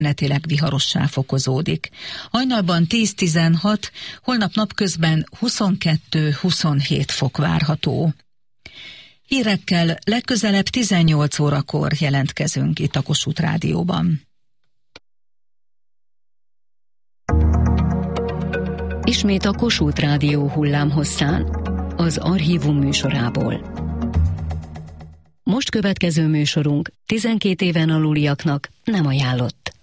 átmenetileg viharossá fokozódik. Hajnalban 10-16, holnap napközben 22-27 fok várható. Hírekkel legközelebb 18 órakor jelentkezünk itt a Kossuth Rádióban. Ismét a Kossuth Rádió hullámhosszán, az Archívum műsorából. Most következő műsorunk 12 éven aluliaknak nem ajánlott.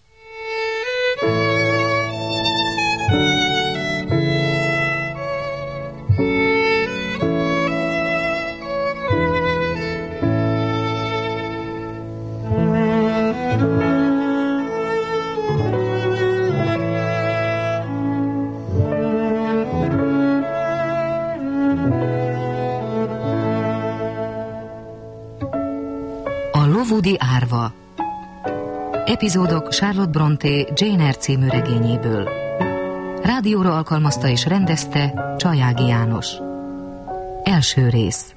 Lowoodi árva. Epizódok Charlotte Brontë Jane Eyre című regényéből. Rádióra alkalmazta és rendezte Csajági János. Első rész.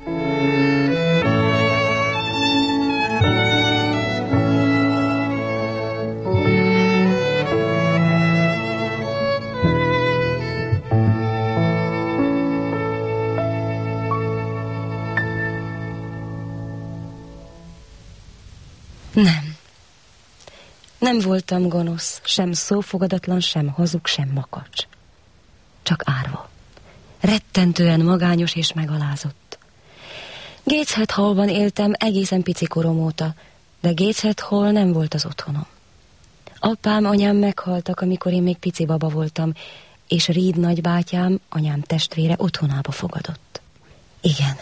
Nem voltam gonosz, sem szófogadatlan, sem hazug, sem makacs. Csak árva. Rettentően magányos és megalázott. Gateshead Hallban éltem egészen pici korom óta, de Gateshead Hall nem volt az otthonom. Apám, anyám meghaltak, amikor én még pici baba voltam, és Reed nagybátyám, anyám testvére otthonába fogadott. Igen.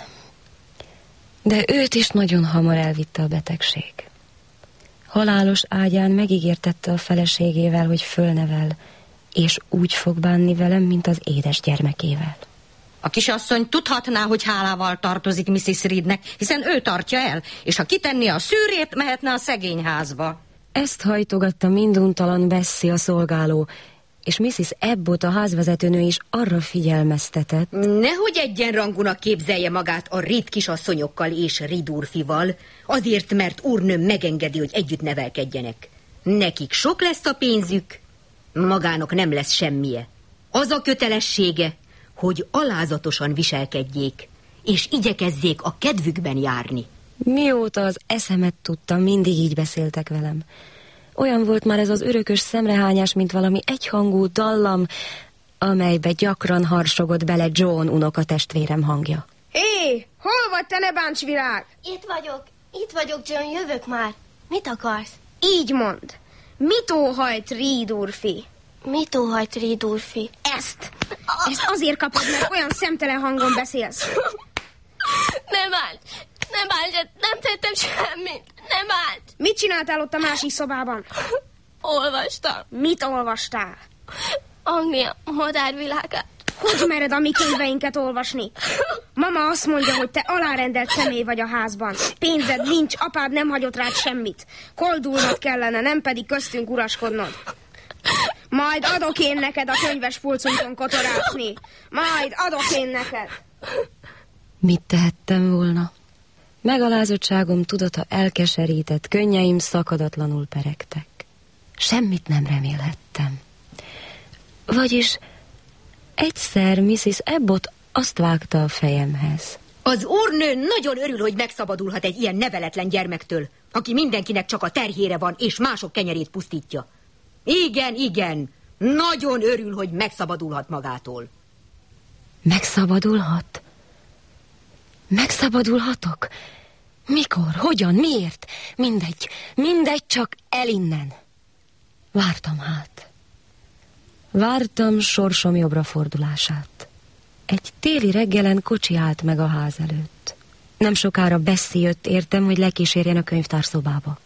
De őt is nagyon hamar elvitte a betegség. Halálos ágyán megígértette a feleségével, hogy fölnevel, és úgy fog bánni velem, mint az édes gyermekével. A kisasszony tudhatná, hogy hálával tartozik Mrs. Reednek, hiszen ő tartja el, és ha kitenné a szűrét, mehetne a szegényházba. Ezt hajtogatta minduntalan Bessie a szolgáló, és Mrs. Abbott a házvezetőnő is arra figyelmeztetett. Nehogy egyenrangúnak képzelje magát a Reed kisasszonyokkal és Reed úrfival, azért, mert úrnőm megengedi, hogy együtt nevelkedjenek. Nekik sok lesz a pénzük, magának nem lesz semmije. Az a kötelessége, hogy alázatosan viselkedjék, és igyekezzék a kedvükben járni. Mióta az eszemet tudtam, mindig így beszéltek velem. Olyan volt már ez az örökös szemrehányás, mint valami egyhangú dallam, amelybe gyakran harsogott bele John unokatestvérem hangja. Hé, hol vagy, te ne bánts virág? Itt vagyok, John, jövök már. Mit akarsz? Így mondd. Mit óhajt Reed úrfi? Mit óhajt Reed úrfi? Ezt azért kapod, mert olyan szemtelen hangon beszélsz. Nem bánts, nem tettem semmit. Nem bánts. Mit csináltál ott a másik szobában? Olvastam. Mit olvastál? Anglia madárvilágát. Hogy mered a mi könyveinket olvasni? Mama azt mondja, hogy te alárendelt személy vagy a házban. Pénzed nincs, apád nem hagyott rád semmit. Koldulnod kellene, nem pedig köztünk uraskodnod. Majd adok én neked a könyves pulcunkon kotorászni. Majd adok én neked. Mit tehettem volna? Megalázottságom tudata elkeserített, könnyeim szakadatlanul peregtek. Semmit nem remélhettem. Vagyis egyszer Mrs. Abbott azt vágta a fejemhez. Az úrnő nagyon örül, hogy megszabadulhat egy ilyen neveletlen gyermektől, aki mindenkinek csak a terhére van, és mások kenyerét pusztítja. Igen, nagyon örül, hogy megszabadulhat magától. Megszabadulhat? Megszabadulhatok? Mikor? Hogyan? Miért? Mindegy, csak el innen. Vártam hát. Vártam sorsom jobbra fordulását. Egy téli reggelen kocsi állt meg a ház előtt. Nem sokára Bessie jött értem, hogy lekísérjen a könyvtárszobába.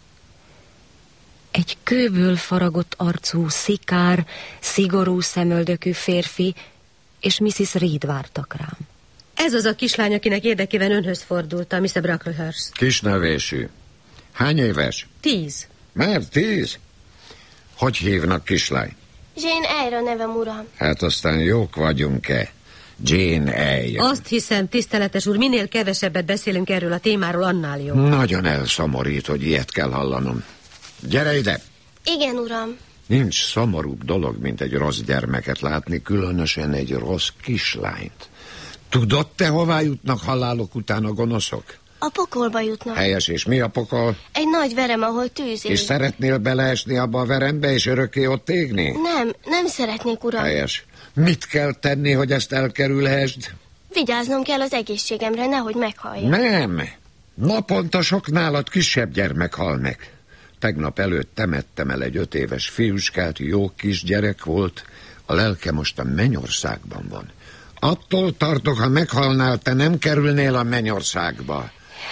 Egy kőből faragott arcú, szikár, szigorú szemöldökű férfi és Mrs. Reed vártak rám. Ez az a kislány, akinek érdekében önhöz fordult, a Mr. Brocklehurst. Kisnevésű. Hány éves? 10. Már 10? Hogy hívnak, kislány? Jane Eyre a nevem, uram. Hát aztán jók vagyunk-e? Jane Eyre. Azt hiszem, tiszteletes úr, minél kevesebbet beszélünk erről a témáról, annál jobb. Nagyon elszomorít, hogy ilyet kell hallanom. Gyere ide! Igen, uram. Nincs szomorúbb dolog, mint egy rossz gyermeket látni, különösen egy rossz kislányt. Tudod te, hová jutnak halálok után a gonoszok? A pokolba jutnak. Helyes, és mi a pokol? Egy nagy verem, ahol tűz ég. És szeretnél beleesni abba a verembe, és örökké ott égni? Nem szeretnék, uram. Helyes. Mit kell tenni, hogy ezt elkerülhessd? Vigyáznom kell az egészségemre, nehogy meghallja. Nem. Naponta sok nálad kisebb gyermek hal meg. Tegnap előtt temettem el egy 5 éves fiúskát, jó kisgyerek volt, a lelke most a mennyországban van. Attól tartok, ha meghalnál, te nem kerülnél a mennyországba.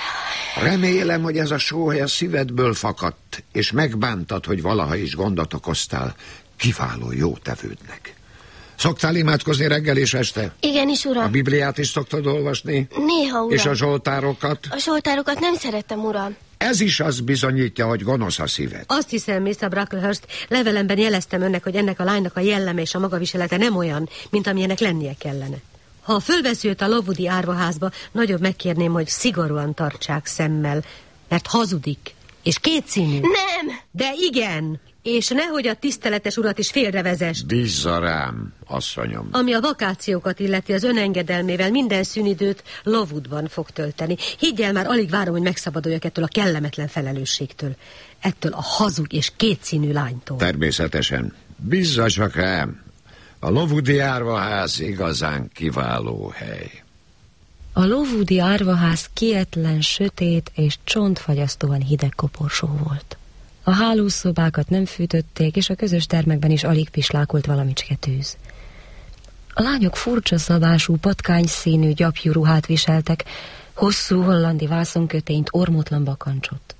Remélem, hogy ez a sóhely a szívedből fakadt, és megbántad, hogy valaha is gondot okoztál kiváló jótevődnek. Szoktál imádkozni reggel és este? Igenis, uram. A Bibliát is szoktad olvasni? Néha, uram. És a zsoltárokat? A zsoltárokat nem szerettem, uram. Ez is azt bizonyítja, hogy gonosz a szíved. Azt hiszem, Mr. Brocklehurst, levelemben jeleztem önnek, hogy ennek a lánynak a jelleme és a magaviselete nem olyan, mint amilyenek lennie kellene. Ha fölveszi őt a Lowoodi árvaházba, nagyobb megkérném, hogy szigorúan tartsák szemmel, mert hazudik, és kétszínű. Nem! De igen! És nehogy a tiszteletes urat is félrevezest. Bízza rám, asszonyom. Ami a vakációkat illeti, az önengedelmével minden szünidőt Lowoodban fog tölteni. Higgyel, már alig várom, hogy megszabaduljak ettől a kellemetlen felelősségtől. Ettől a hazug és kétszínű lánytól. Természetesen. Bízza csak rám. A Lowoodi árvaház igazán kiváló hely. A Lowoodi árvaház kietlen, sötét és csontfagyasztóan hideg koporsó volt. A hálószobákat nem fűtötték, és a közös termekben is alig pislákolt valamicske tűz. A lányok furcsa szabású, patkányszínű gyapjú ruhát viseltek, hosszú hollandi vászonkötényt, ormótlan bakancsot.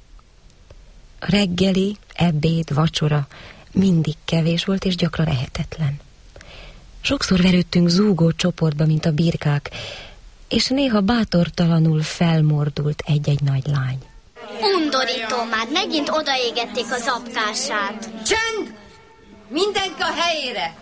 A reggeli, ebéd, vacsora mindig kevés volt, és gyakran ehetetlen. Sokszor verődtünk zúgó csoportba, mint a birkák, és néha bátortalanul felmordult egy-egy nagy lány. Undorító, már megint odaégették az apkását. Csend! Mindenki a helyére!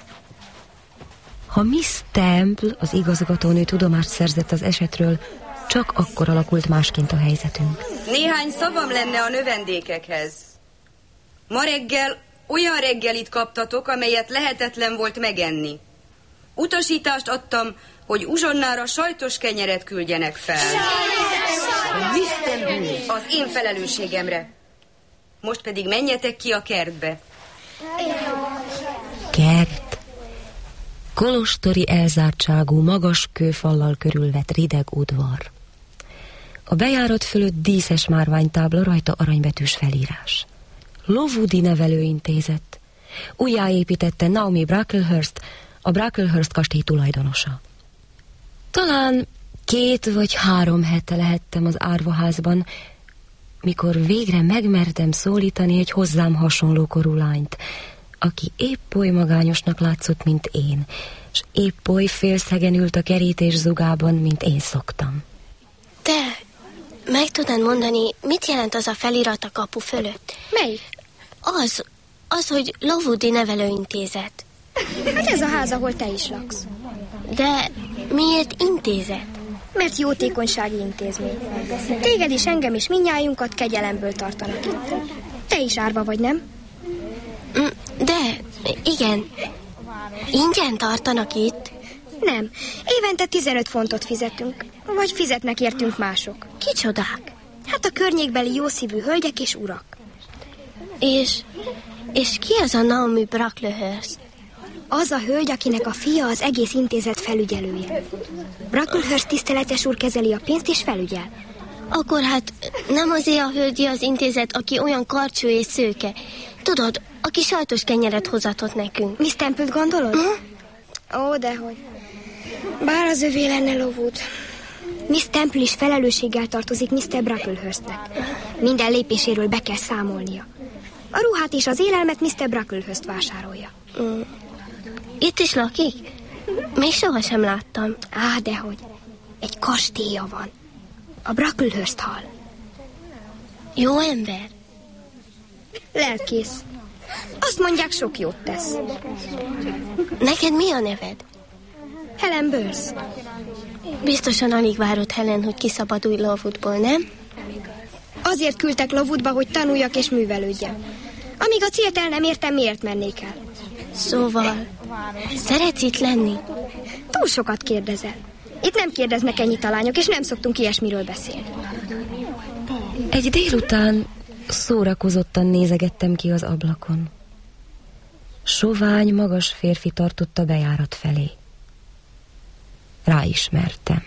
Ha Miss Temple, az igazgatónő tudomást szerzett az esetről, csak akkor alakult másként a helyzetünk. Néhány szavam lenne a növendékekhez. Ma reggel olyan reggelit kaptatok, amelyet lehetetlen volt megenni. Utasítást adtam, hogy uzsonnára sajtos kenyeret küldjenek fel. Az én felelősségemre. Most pedig menjetek ki a kertbe. Kert. Kolostori elzártságú, magas kőfallal körülvett rideg udvar. A bejárat fölött díszes márványtábla, rajta aranybetűs felírás. Lowoodi nevelőintézet. Újjáépítette Naomi Brocklehurst, a Brocklehurst kastély tulajdonosa. Talán 2 vagy 3 hete lehettem az árvaházban, mikor végre megmertem szólítani egy hozzám hasonló korú lányt, aki épp oly magányosnak látszott, mint én, és épp oly félszegen ült a kerítés zugában, mint én szoktam. Te meg tudod mondani, mit jelent az a felirat a kapu fölött? Melyik? Az, hogy Lowoodi nevelőintézet. Hát ez a ház, ahol te is laksz. De miért intézet? Mert jótékonysági intézmény. Téged is, engem is, mindnyájunkat kegyelemből tartanak itt. Te is árva vagy, nem? De, igen. Ingyen tartanak itt? Nem. Évente 15 fontot fizetünk. Vagy fizetnek értünk mások. Kicsodák? Hát a környékbeli jószívű hölgyek és urak. És ki az a Naomi Brocklehurst? Az a hölgy, akinek a fia az egész intézet felügyelője. Brocklehurst tiszteletes úr kezeli a pénzt és felügyel. Akkor hát nem azért a hölgyi az intézet, aki olyan karcsú és szőke. Tudod, aki sajtos kenyeret hozatott nekünk. Miss Temple-t gondolod? Ó, dehogy. Bár az övé lenne Lowood. Miss Temple is felelősséggel tartozik Mr. Brocklehurstnek. Minden lépéséről be kell számolnia. A ruhát és az élelmet Mr. Brocklehurst vásárolja. Itt is lakik? Még sohasem láttam. Dehogy. Egy kastélya van. A Brocklehurst hall. Jó ember? Lelkész. Azt mondják, sok jót tesz. Neked mi a neved? Helen Burns. Biztosan alig várod, Helen, hogy kiszabadulj Lowoodból, nem? Azért küldtek Lowoodba, hogy tanuljak és művelődjem. Amíg a célt el nem értem, miért mennék el? Szóval, szeretsz itt lenni? Túl sokat kérdezel. Itt nem kérdeznek ennyit a lányok, és nem szoktunk ilyesmiről beszélni. Egy délután szórakozottan nézegettem ki az ablakon. Sovány, magas férfi tartott a bejárat felé. Ráismertem.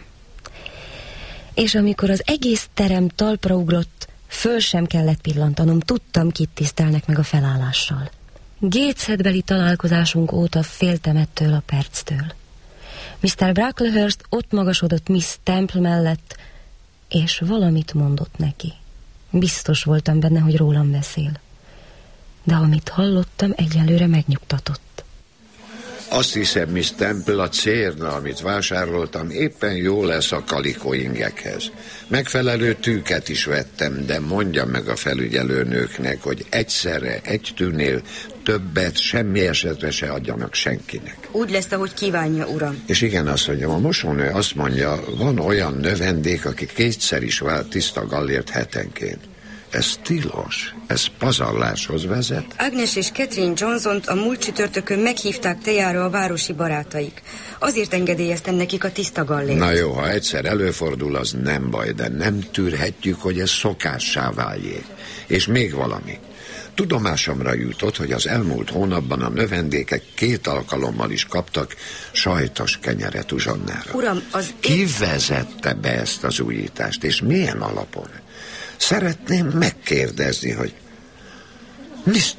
És amikor az egész terem talpra ugrott, föl sem kellett pillantanom, tudtam, kit tisztelnek meg a felállással. Gatesheadbeli találkozásunk óta féltem ettől a perctől. Mr. Bracklehurst ott magasodott Miss Temple mellett, és valamit mondott neki. Biztos voltam benne, hogy rólam beszél. De amit hallottam, egyelőre megnyugtatott. Azt hiszem, Miss Temple, a cérna, amit vásároltam, éppen jó lesz a kalikóingekhez. Megfelelő tűket is vettem, de mondja meg a felügyelőnőknek, hogy egyszerre egy tűnél többet semmi esetre se adjanak senkinek. Úgy lesz, ahogy kívánja, uram. És igen, asszonyom, a mosónő azt mondja, van olyan növendék, aki kétszer is vált tiszta gallért hetenként. Ez tilos, ez pazarláshoz vezet. Agnes és Catherine Johnson-t a múlt csütörtökön meghívták tejára a városi barátaik. Azért engedélyeztem nekik a tiszta gallért. Na jó, ha egyszer előfordul, az nem baj, de nem tűrhetjük, hogy ez szokássá váljék. És még valami. Tudomásomra jutott, hogy az elmúlt hónapban a növendékek 2 alkalommal is kaptak sajtos kenyeret uzsonnára. Uram, Ki vezette be ezt az újítást, és milyen alapon? Szeretném megkérdezni, hogy Miss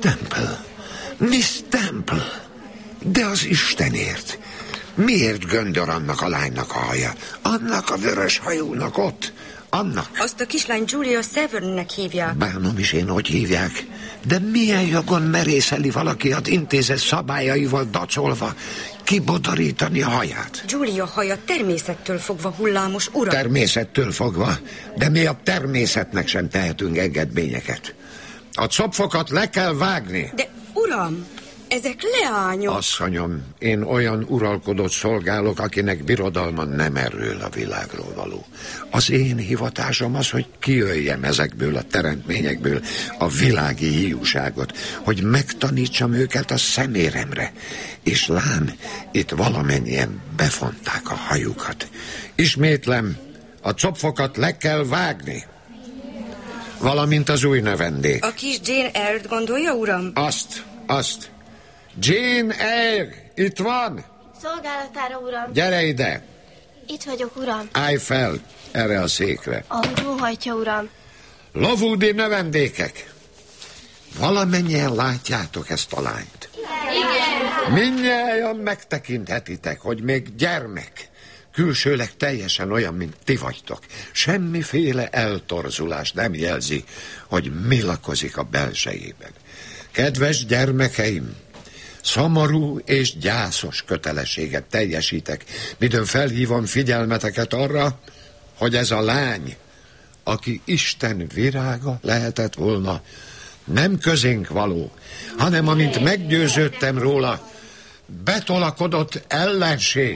Temple, de az Istenért, miért göndör annak a lánynak a haja? Annak a vörös hajúnak ott? Annak? Azt a kislány Julia Severnnek hívják. Bánom is én, hogy hívják. De milyen jogon merészeli valaki az intézet szabályaival dacolva kibodorítani a haját? Julia haja természettől fogva hullámos, uram. Természettől fogva? De mi a természetnek sem tehetünk engedményeket. A copfokat le kell vágni. De, uram, ezek leányok. Asszonyom, én olyan uralkodót szolgálok, akinek birodalma nem erről a világról való. Az én hivatásom az, hogy kiöljem ezekből a teremtményekből a világi hiúságot, hogy megtanítsam őket a szeméremre. És lám, itt valamennyien befonták a hajukat. Ismétlem, a copfokat le kell vágni. Valamint az új növendék. A kis Jane Eyre-t gondolja, uram? Azt. Jane Eyre, itt van? Szolgálatára, uram. Gyere ide. Itt vagyok, uram. Állj fel, erre a székre. Ahogy óhajtja, uram. Lowoodi növendékek. Valamennyien látjátok ezt a lányt? Igen. Mindnyájan megtekinthetitek, hogy még gyermek. Külsőleg teljesen olyan, mint ti vagytok. Semmiféle eltorzulás nem jelzi, hogy mi lakozik a belsejében. Kedves gyermekeim, szomorú és gyászos kötelességet teljesítek, midőn felhívom figyelmeteket arra, hogy ez a lány, aki Isten virága lehetett volna, nem közénk való, hanem amint meggyőződtem róla, betolakodott ellenség.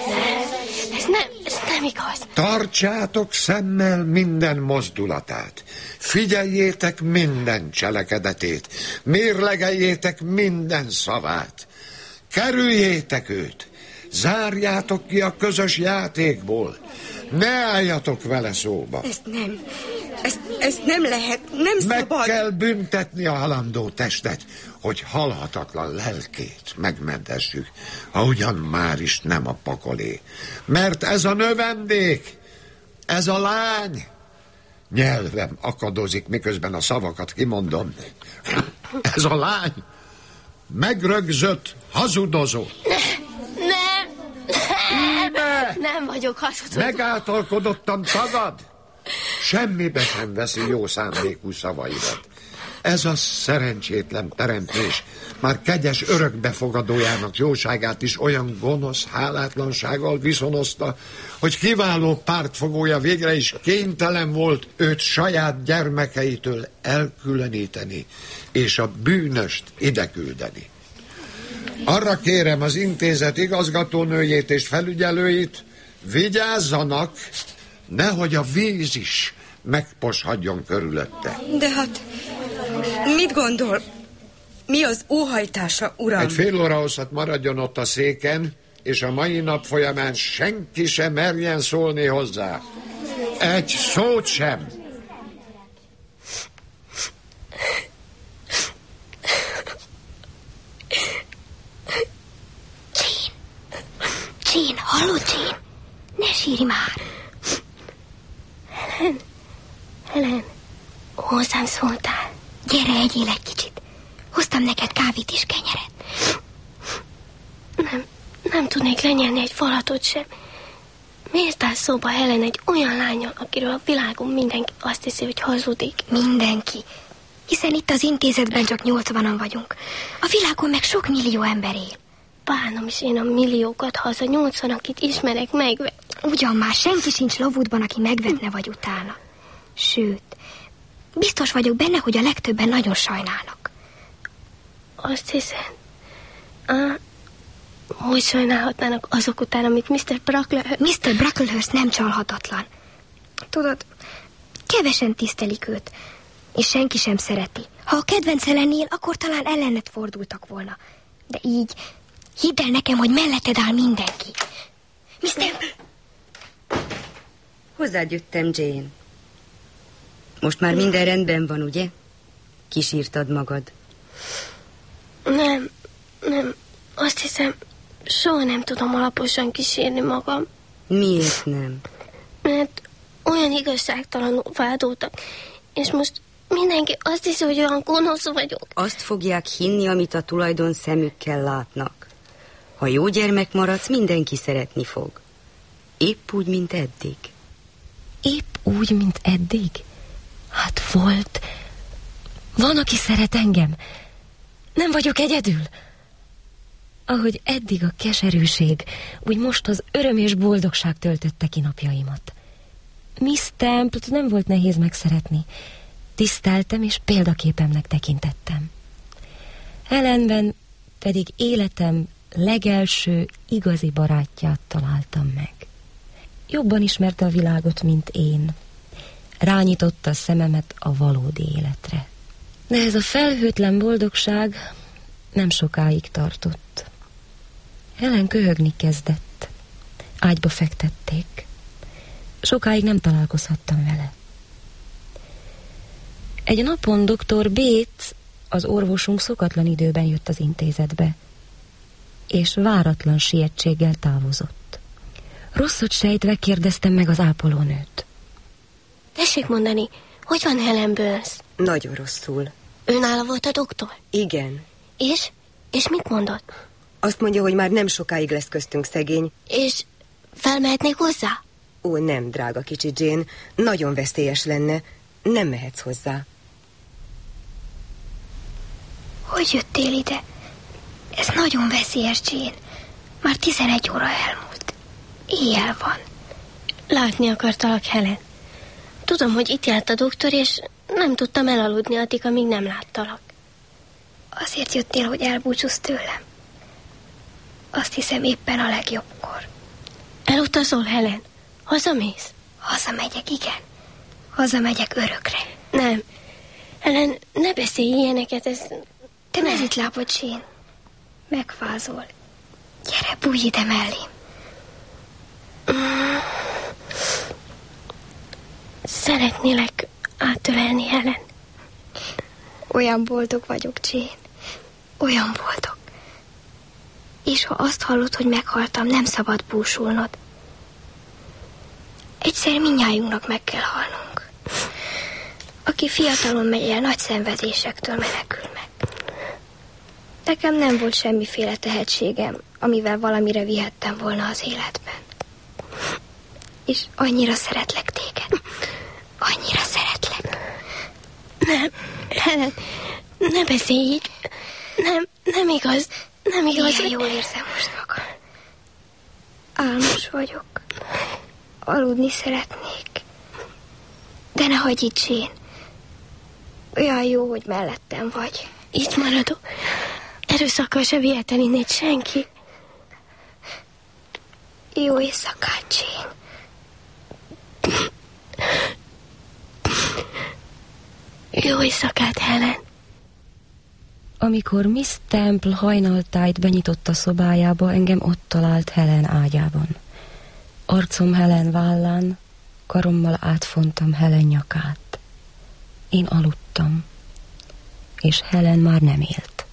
Ez nem igaz. Tartsátok szemmel minden mozdulatát, figyeljétek minden cselekedetét, mérlegeljétek minden szavát, kerüljétek őt, zárjátok ki a közös játékból, ne álljatok vele szóba. Ezt nem lehet, nem szabad. Meg kell büntetni a halandó testet, hogy halhatatlan lelkét megmentessük, ha ugyan már is nem a pakolé. Mert ez a növendék, ez a lány, nyelvem akadozik, miközben a szavakat kimondom. Ez a lány megrögzött hazudozó. Nem vagyok hazudozó. Megáltalkodottan tagad. Semmibe sem veszi jó szándékú szavaidat. Ez a szerencsétlen teremtés már kegyes örökbefogadójának jóságát is olyan gonosz hálátlansággal viszonozta, hogy kiváló pártfogója végre is kénytelen volt őt saját gyermekeitől elkülöníteni, és a bűnöst ideküldeni. Arra kérem az intézet igazgatónőjét és felügyelőit, vigyázzanak, nehogy a víz is megposhadjon körülötte. De hát, mit gondol? Mi az óhajtása, uram? Egy fél óra hosszat maradjon ott a széken, és a mai nap folyamán senki sem merjen szólni hozzá. Egy szót sem. Jane, hallod, Jane? Ne sírj már. Helen, hozzám szóltál. Gyere, egyél egy kicsit. Hoztam neked kávét és kenyeret. Nem tudnék lenyelni egy falatot sem. Miért áll szóba Helen egy olyan lánnyal, akiről a világon mindenki azt hiszi, hogy hazudik? Mindenki. Hiszen itt az intézetben csak 80-an vagyunk. A világon meg sok millió ember él. Bánom is én a milliókat, ha az a 80, akit ismerek, megvet. Ugyan már senki sincs Lowoodban, aki megvetne vagy utána. Sőt, biztos vagyok benne, hogy a legtöbben nagyon sajnálnak. Azt hiszem, hogy sajnálhatnának azok után, amit Mr. Brocklehurst nem csalhatatlan. Tudod, kevesen tisztelik őt, és senki sem szereti. Ha a kedvence lennél, akkor talán ellened fordultak volna. De így, hidd el nekem, hogy melletted áll mindenki. Mr. Hozzád jöttem, Jane. Most már minden rendben van, ugye? Kisírtad magad. Nem. Azt hiszem, soha nem tudom alaposan kísérni magam. Miért nem? Mert olyan igazságtalanul vádoltak, és most mindenki azt hiszi, hogy olyan gonosz vagyok. Azt fogják hinni, amit a tulajdon szemükkel látnak. Ha jó gyermek maradsz, mindenki szeretni fog. Épp úgy, mint eddig. Épp úgy, mint eddig? Hát volt. Van, aki szeret engem. Nem vagyok egyedül. Ahogy eddig a keserűség, úgy most az öröm és boldogság töltötte ki napjaimat. Miss Temple-t nem volt nehéz megszeretni. Tiszteltem és példaképemnek tekintettem. Helenben pedig életem legelső igazi barátját találtam meg. Jobban ismerte a világot, mint én. Rányitotta a szememet a valódi életre. De ez a felhőtlen boldogság nem sokáig tartott. Helen köhögni kezdett. Ágyba fektették. Sokáig nem találkozhattam vele. Egy napon dr. Bates, az orvosunk szokatlan időben jött az intézetbe, és váratlan sietséggel távozott. Rosszat sejtve kérdeztem meg az ápolónőt. Tessék mondani, hogy van Helen Burns? Nagyon rosszul. Őnála volt a doktor? Igen. És mit mondott? Azt mondja, hogy már nem sokáig lesz köztünk szegény. És felmehetnék hozzá? Ó, nem, drága kicsi Jane. Nagyon veszélyes lenne. Nem mehetsz hozzá. Hogy jöttél ide? Ez nagyon veszélyes, Jane. Már 11 óra elmúlt. Éjjel van. Látni akartalak, Helen. Tudom, hogy itt járt a doktor, és nem tudtam elaludni addig, amíg nem láttalak. Azért jöttél, hogy elbúcsúzz tőlem? Azt hiszem éppen a legjobbkor. Elutazol, Helen? Hazamész? Hazamegyek, igen. Hazamegyek örökre. Nem. Helen, ne beszélj ilyeneket, ez... Te mezitlábad, Jane. Megfázol. Gyere, bújj ide mellém. Szeretnélek átölelni, Helen. Olyan boldog vagyok, Jane. Olyan boldog. És ha azt hallod, hogy meghaltam, nem szabad búsulnod. Egyszer mindnyájunknak meg kell halnunk. Aki fiatalon megy el, nagy szenvedésektől menekül meg. Nekem nem volt semmiféle tehetségem, amivel valamire vihettem volna az életben. És annyira szeretlek téged. Annyira szeretlek. Nem, Helen, ne beszélj így. Nem igaz. Nem igaz. Milyen jól érzem most magam. Álmos vagyok. Aludni szeretnék. De ne hagyj itt, Jane. Olyan jó, hogy mellettem vagy. Itt maradok. Erőszakkal se vihetlen innét senki. Jó éjszakát, Jane. Jó éjszakát, Helen. Amikor Miss Temple hajnaltájt benyitotta szobájába, engem ott talált Helen ágyában. Arcom Helen vállán, karommal átfontam Helen nyakát. Én aludtam, és Helen már nem élt.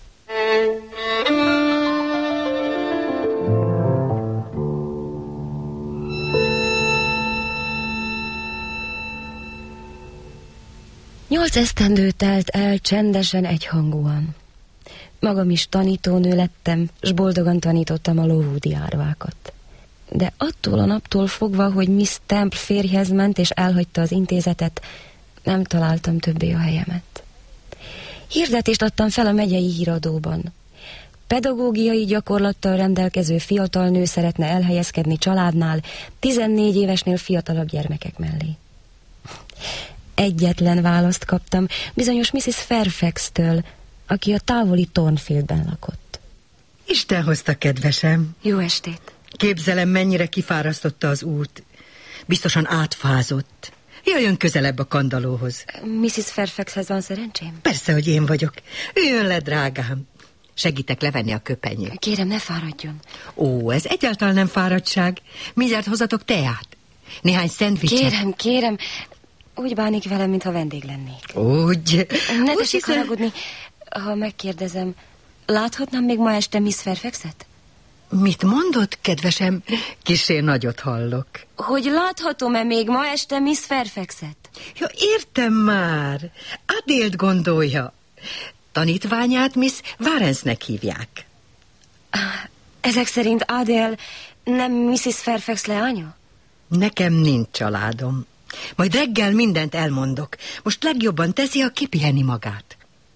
Nyolc esztendő telt el csendesen, egyhangúan. Magam is tanítónő lettem, s boldogan tanítottam a Lowoodi árvákat. De attól a naptól fogva, hogy Miss Temple férjhez ment és elhagyta az intézetet, nem találtam többé a helyemet. Hirdetést adtam fel a megyei híradóban. Pedagógiai gyakorlattal rendelkező fiatal nő szeretne elhelyezkedni családnál 14 évesnél fiatalabb gyermekek mellé. Egyetlen választ kaptam bizonyos Mrs. Fairfax-től, aki a távoli Thornfieldben lakott. Isten hozta, kedvesem. Jó estét. Képzelem, mennyire kifárasztotta az út. Biztosan átfázott. Jöjjön közelebb a kandallóhoz. Mrs. Fairfaxhez van szerencsém? Persze, hogy én vagyok. Üljön le, drágám. Segítek levenni a köpenyét. Kérem, ne fáradjon. Ó, ez egyáltalán nem fáradtság. Mindjárt hozatok teát. Néhány szendvicset. Kérem. Úgy bánik velem, mintha vendég lennék. Úgy. Ne tessék haragudni, ha megkérdezem, láthatnám még ma este Miss Fairfaxet? Mit mondott, kedvesem? Kissé nagyot hallok. Hogy láthatom-e még ma este Miss Fairfaxet? Ja, értem már. Adélt gondolja. Tanítványát Miss Warrensnek hívják. Ezek szerint Adél nem Mrs. Fairfax leánya? Nekem nincs családom. Majd reggel mindent elmondok. Most legjobban teszi, ha kipiheni magát.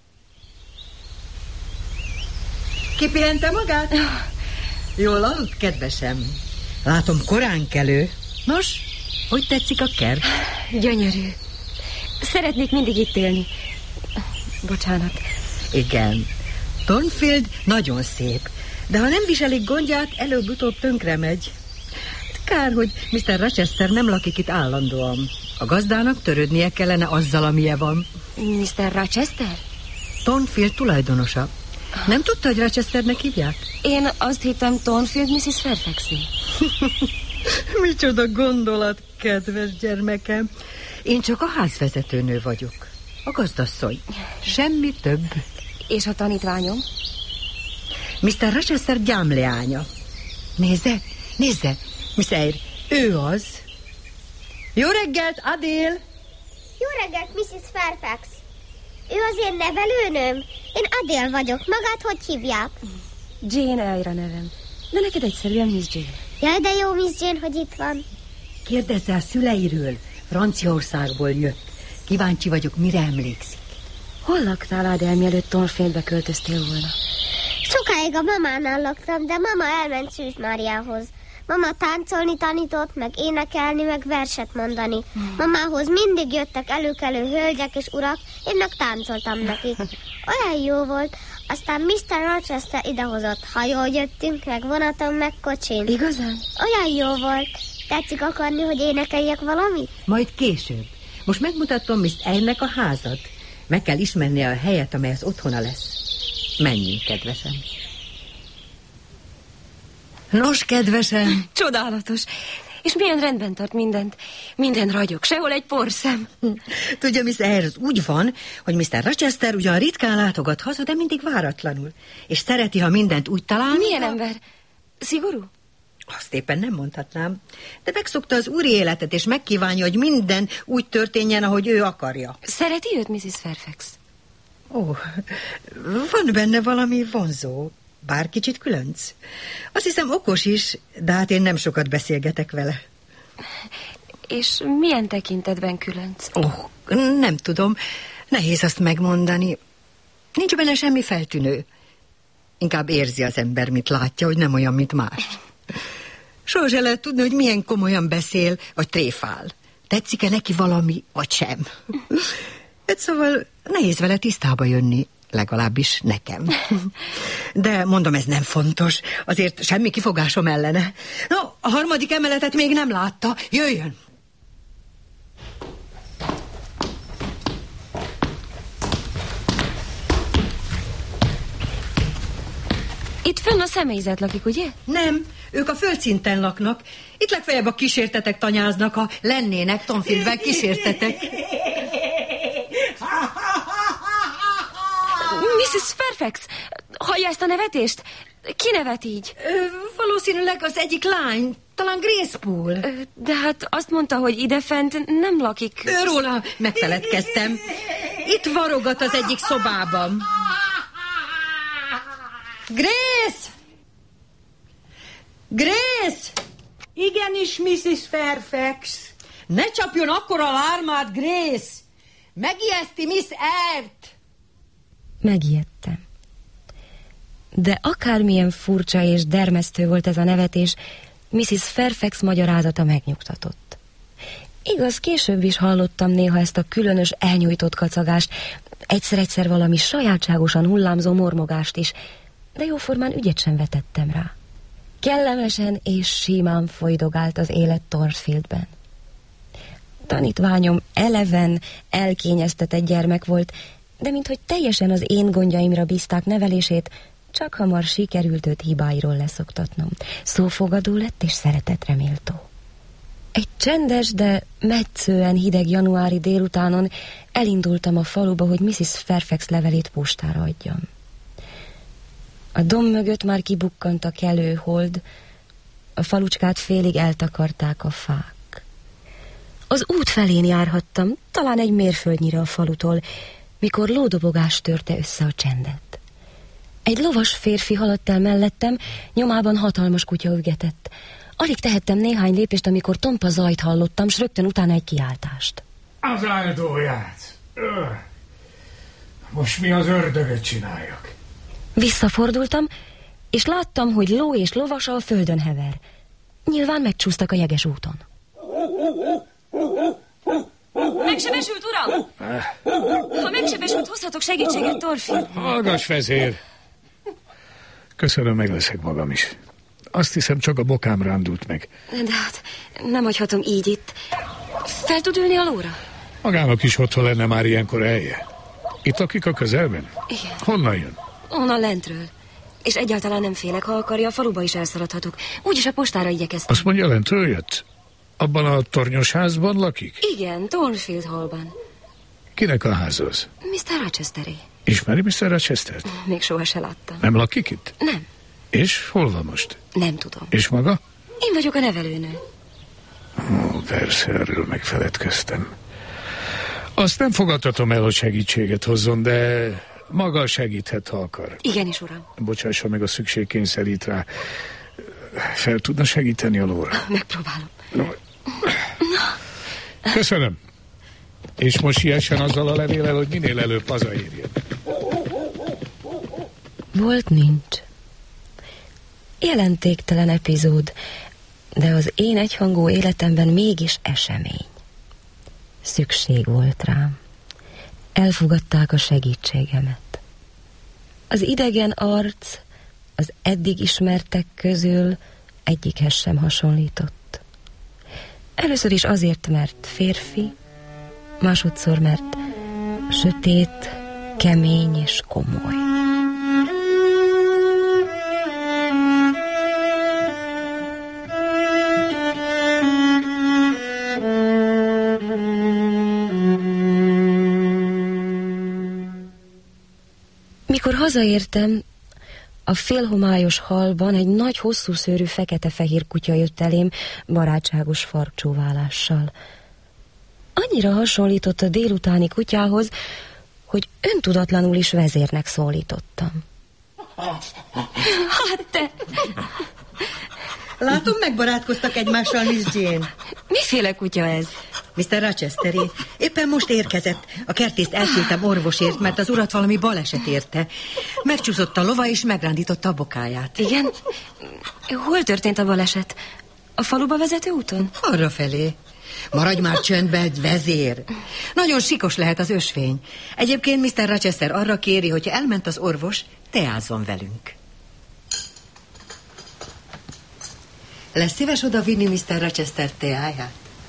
Kipihente magát? Jól aludt, kedvesem? Látom, korán kelő. Nos, hogy tetszik a kert? Gyönyörű. Szeretnék mindig itt élni. Bocsánat. Igen. Thornfield nagyon szép, de ha nem viselik gondját, előbb-utóbb tönkre megy. Kár, hogy Mr. Rochester nem lakik itt állandóan. A gazdának törődnie kellene azzal, amilyen van. Mr. Rochester? Thornfield tulajdonosa. Nem tudta, hogy Rochesternek hívják? Én azt hittem, Thornfield Mrs. Fairfaxé. Micsoda gondolat, kedves gyermekem. Én csak a házvezetőnő vagyok. A gazdasszony. Semmi több. És a tanítványom? Mr. Rochester gyámleánya. Nézze, Miss Eyre, ő az. Jó reggelt, Adél! Jó reggelt, Mrs. Fairfax. Ő az én nevelőnőm. Én Adél vagyok. Magát hogy hívják? Jane Eyre nevem. De neked egyszerűen Miss Jane. Jaj, de jó, Miss Jane, hogy itt van. Kérdezze a szüleiről. Franciaországból jött. Kíváncsi vagyok, mire emlékszik. Hol laktál, Adél, mielőtt Thornfieldbe költöztél volna? Sokáig a mamánál laktam, de mama elment Szűz Máriához. Mama táncolni tanított, meg énekelni, meg verset mondani. Mamához mindig jöttek előkelő hölgyek és urak, én meg táncoltam nekik. Olyan jó volt. Aztán Mr. Rochester idehozott. Hajól jöttünk, meg vonaton, meg kocsin. Igazán? Olyan jó volt. Tetszik akarni, hogy énekeljek valamit? Majd később. Most megmutatom Miss Eyre-nek a házat. Meg kell ismernie a helyet, amely az otthona lesz. Menjünk, kedvesem. Nos, kedvesem. Csodálatos. És milyen rendben tart mindent. Minden ragyog, sehol egy porszem. Tudja, Miss Eyre, az úgy van, hogy Mr. Rochester ugyan ritkán látogat haza, de mindig váratlanul. És szereti, ha mindent úgy talál. Milyen ember? Szigorú? Azt éppen nem mondhatnám. De megszokta az úri életet, és megkívánja, hogy minden úgy történjen, ahogy ő akarja. Szereti őt, Mrs. Fairfax? Ó, van benne valami vonzó. Bár kicsit különc. Azt hiszem okos is, de hát én nem sokat beszélgetek vele. És milyen tekintetben különc? Nem tudom. Nehéz azt megmondani. Nincs benne semmi feltűnő. Inkább érzi az ember, mit látja, hogy nem olyan, mint más. Soha se lehet tudni, hogy milyen komolyan beszél, vagy tréfál. Tetszik-e neki valami, vagy sem. Szóval nehéz vele tisztába jönni. Legalábbis nekem. De mondom, ez nem fontos. Azért semmi kifogásom ellene. No, a 3. emeletet még nem látta. Jöjjön! Itt fönn a személyzet lakik, ugye? Nem, ők a földszinten laknak. Itt legfeljebb a kísértetek tanyáznak, ha lennének Tonfieldben kísértetek. Mrs. Fairfax, hallja ezt a nevetést? Ki nevet így? Valószínűleg az egyik lány, talán Grace Poole. De hát azt mondta, hogy idefent nem lakik. Róla megfeledkeztem. Itt varogat az egyik szobában. Grace! Grace! Igenis, Mrs. Fairfax. Ne csapjon akkora lármát, Grace! Megijeszti Miss Eyre-t! Megijedtem. De akármilyen furcsa és dermesztő volt ez a nevetés, Mrs. Fairfax magyarázata megnyugtatott. Igaz, később is hallottam néha ezt a különös elnyújtott kacagást, egyszer-egyszer valami sajátságosan hullámzó mormogást is, de jóformán ügyet sem vetettem rá. Kellemesen és simán folydogált az élet Thornfieldben. Tanítványom eleven, elkényeztetett gyermek volt, de minthogy teljesen az én gondjaimra bízták nevelését, csak hamar sikerült őt hibáiról leszoktatnom. Szófogadó lett és szeretetre méltó. Egy csendes, de metszően hideg januári délutánon elindultam a faluba, hogy Mrs. Fairfax levelét postára adjam. A domb mögött már kibukkant a kelő hold, a falucskát félig eltakarták a fák. Az út felén járhattam, talán egy mérföldnyire a falutól, mikor lódobogás törte össze a csendet. Egy lovas férfi haladt el mellettem, nyomában hatalmas kutya ügetett. Alig tehettem néhány lépést, amikor tompa zajt hallottam, s rögtön utána egy kiáltást. Az áldóját! Most mi az ördögöt csináljak? Visszafordultam, és láttam, hogy ló és lovasa a földön hever. Nyilván megcsúsztak a jeges úton. Megsebesült, uram! Ha megsebesült, hozhatok segítséget, Thornfield. Hallgass, vezér! Köszönöm, meg leszek magam is. Azt hiszem, csak a bokám rándult meg. De hát nem hagyhatom így itt. Fel tud ülni a lóra? Magának is otthon lenne már ilyenkor helye. Itt lakik a közelben? Igen. Honnan jön? Onnan lentről. És egyáltalán nem félek, ha akarja, a faluba is elszaladhatok. Úgyis a postára igyekeztem. Azt mondja, lentről jött? Abban a tornyos házban lakik? Igen, Thornfield Hallban. Kinek a ház az? Mr. Rochesteré. Ismeri Mr. Rochestert? Még soha se láttam. Nem lakik itt? Nem. És hol van most? Nem tudom. És maga? Én vagyok a nevelőnő. Ó, persze, erről megfeledkeztem. Azt nem fogadhatom el, hogy segítséget hozzon, de maga segíthet, ha akar. Igenis, uram. Bocsássa meg, a szükség kényszerít rá. Fel tudna segíteni a lóra? Megpróbálom. No. Köszönöm. És most siessen azzal a levéllel, hogy minél előbb hazaérjen. Volt nincs. Jelentéktelen epizód, de az én egyhangú életemben mégis esemény. Szükség volt rám. Elfogadták a segítségemet. Az idegen arc az eddig ismertek közül egyikhez sem hasonlított. Először is azért, mert férfi, másodszor, mert sötét, kemény és komoly. Mikor hazaértem, a félhomályos hallban egy nagy, hosszú szőrű, fekete-fehér kutya jött elém barátságos farkcsóválással. Annyira hasonlított a délutáni kutyához, hogy öntudatlanul is vezérnek szólítottam. Hát te! Látom, megbarátkoztak egymással, Miss Jane. Miféle kutya ez? Mr. Rochesteré. Éppen most érkezett. A kertészt elküldtem orvosért, mert az urat valami baleset érte. Megcsúszott a lova, és megrándította a bokáját. Igen? Hol történt a baleset? A faluba vezető úton? Arrafelé. Maradj már csöndbe, vezér. Nagyon sikos lehet az ösvény. Egyébként Mr. Rochester arra kéri, hogyha elment az orvos, teázzon velünk. Lesz szíves odavinni Mr. Rochester teáját?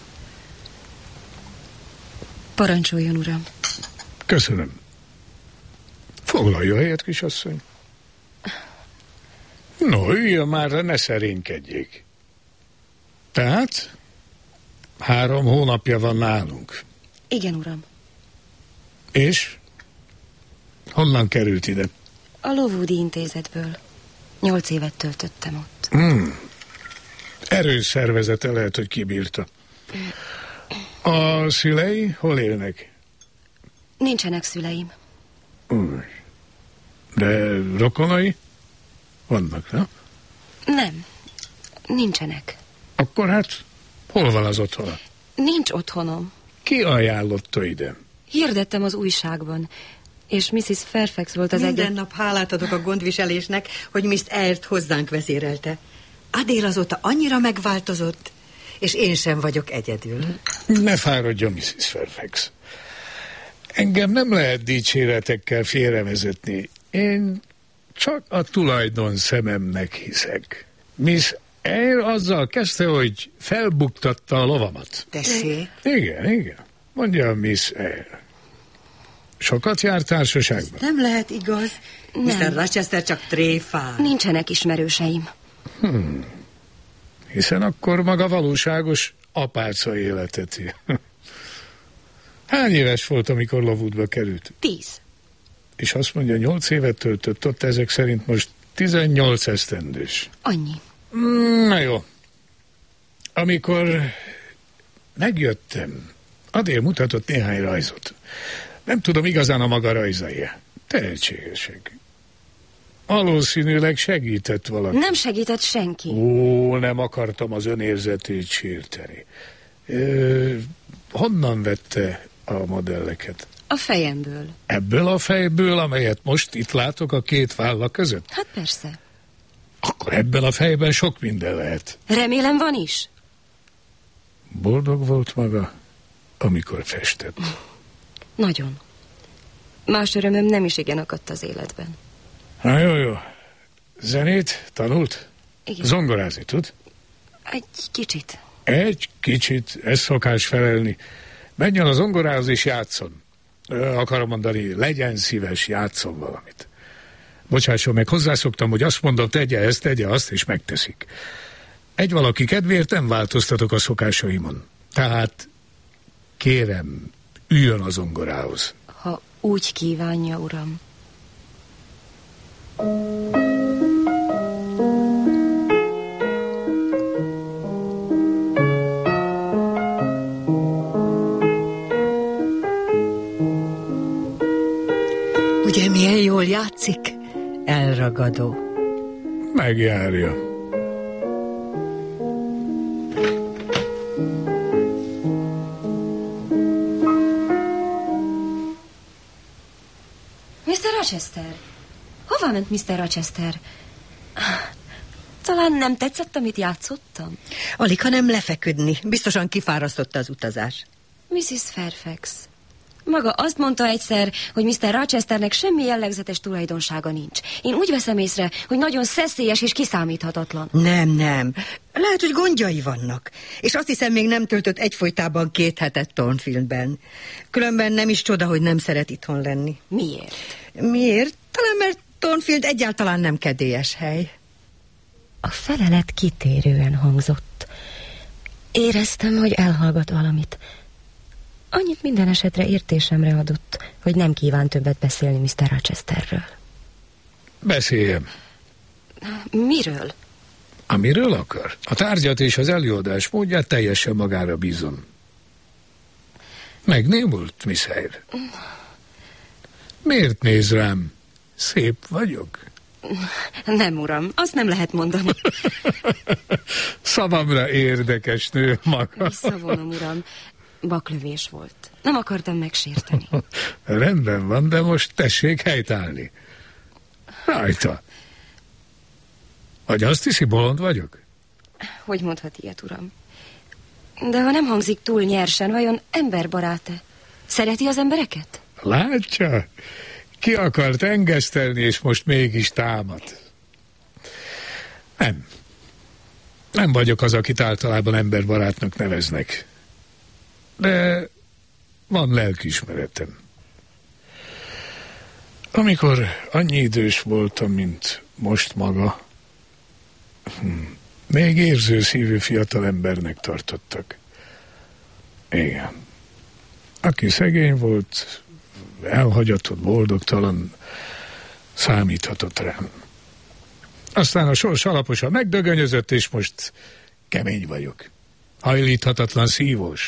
Parancsoljon, uram. Köszönöm. Foglalja helyet, kisasszony. No, üljön már, ne szerénykedjék. Tehát 3 hónapja van nálunk. Igen, uram. És? Honnan került ide? A Lowoodi intézetből. 8 évet töltöttem ott. Erős szervezete lehet, hogy kibírta. A szülei hol élnek? Nincsenek szüleim. De rokonai? Vannak, nem? Nem, nincsenek. Akkor hát hol van az otthona? Nincs otthonom. Ki ajánlotta ide? Hirdettem az újságban, és Mrs. Fairfax volt az Minden nap hálát adok a gondviselésnek, hogy Miss Eyre-t hozzánk vezérelte. Adél azóta annyira megváltozott, és én sem vagyok egyedül. Ne fáradjon, Mrs. Fairfax. Engem nem lehet dicséretekkel félrevezetni. Én csak a tulajdon szememnek hiszek. Miss Eyre azzal kezdte, hogy felbuktatta a lovamat. Tessék? Igen. Mondja, Miss Eyre. Sokat jár társaságban? Nem lehet igaz. Nem. Mr. Rochester csak tréfál. Nincsenek ismerőseim. Hiszen akkor maga valóságos apáca életeti. Hány éves volt, amikor Lowoodba került? 10. És azt mondja, 8 évet töltött ott, ezek szerint most 18 esztendős. Annyi. Na jó. Amikor megjöttem, Adél mutatott néhány rajzot. Nem tudom, igazán a maga rajzai. Tehetségesek. Valószínűleg segített valaki. Nem segített senki. Ó, nem akartam az önérzetét sérteni. Honnan vette a modelleket? A fejemből. Ebből a fejből, amelyet most itt látok a 2 válla között? Hát persze. Akkor ebben a fejben sok minden lehet. Remélem van is. Boldog volt maga, amikor festett? Nagyon. Más örömöm nem is igen akadt az életben. Na jó. Zenét tanult? Igen. Zongorázni tud? Egy kicsit. Egy kicsit, ez szokás felelni. Menjen a zongorához és játszon. Akarom mondani, legyen szíves, játszon valamit. Bocsásson meg, hozzászoktam, hogy azt mondom, tegye ezt, tegye azt, és megteszik. Egy valaki kedvéért nem változtatok a szokásaimon. Tehát kérem, üljön a zongorához. Ha úgy kívánja, uram. Ugye milyen jól játszik? Elragadó. Megjárja. Mr. Rochester? Hova ment Mr. Rochester? Talán nem tetszett, amit játszottam? Alig, ha nem lefeküdni. Biztosan kifárasztotta az utazás. Mrs. Fairfax, maga azt mondta egyszer, hogy Mr. Rochesternek semmi jellegzetes tulajdonsága nincs. Én úgy veszem észre, hogy nagyon szeszélyes és kiszámíthatatlan. Nem. Lehet, hogy gondjai vannak. És azt hiszem, még nem töltött egyfolytában 2 hetet Thornfieldben. Különben nem is csoda, hogy nem szeret itthon lenni. Miért? Talán mert Thornfield egyáltalán nem kedélyes hely. A felelet kitérően hangzott. Éreztem, hogy elhallgat valamit. Annyit minden esetre értésemre adott, hogy nem kíván többet beszélni Mr. Rochesterről. Beszéljem. Miről? Amiről akar. A tárgyat és az előadás módját teljesen magára bízom. Megnémult, Miss Eyre? Miért néz rám? Szép vagyok? Nem, uram, azt nem lehet mondani. Szavamra érdekes nő maga. Visszavonom, uram. Baklövés volt. Nem akartam megsérteni. Rendben van, de most tessék helytállni. Rajta. Vagy azt hiszi, bolond vagyok? Hogy mondhat ilyet, uram? De ha nem hangzik túl nyersen, vajon emberbarát-e? Szereti az embereket? Látja? Ki akart engesztelni, és most mégis támad. Nem vagyok az, akit általában emberbarátnak neveznek. De van lelkiismeretem. Amikor annyi idős voltam, mint most maga, Még érző szívű fiatal embernek tartottak. Igen. Aki szegény volt, elhagyatott, boldogtalan, számíthatott rám. Aztán a sors alaposan megdögönyözött, és most kemény vagyok. Hajlíthatatlan szívós.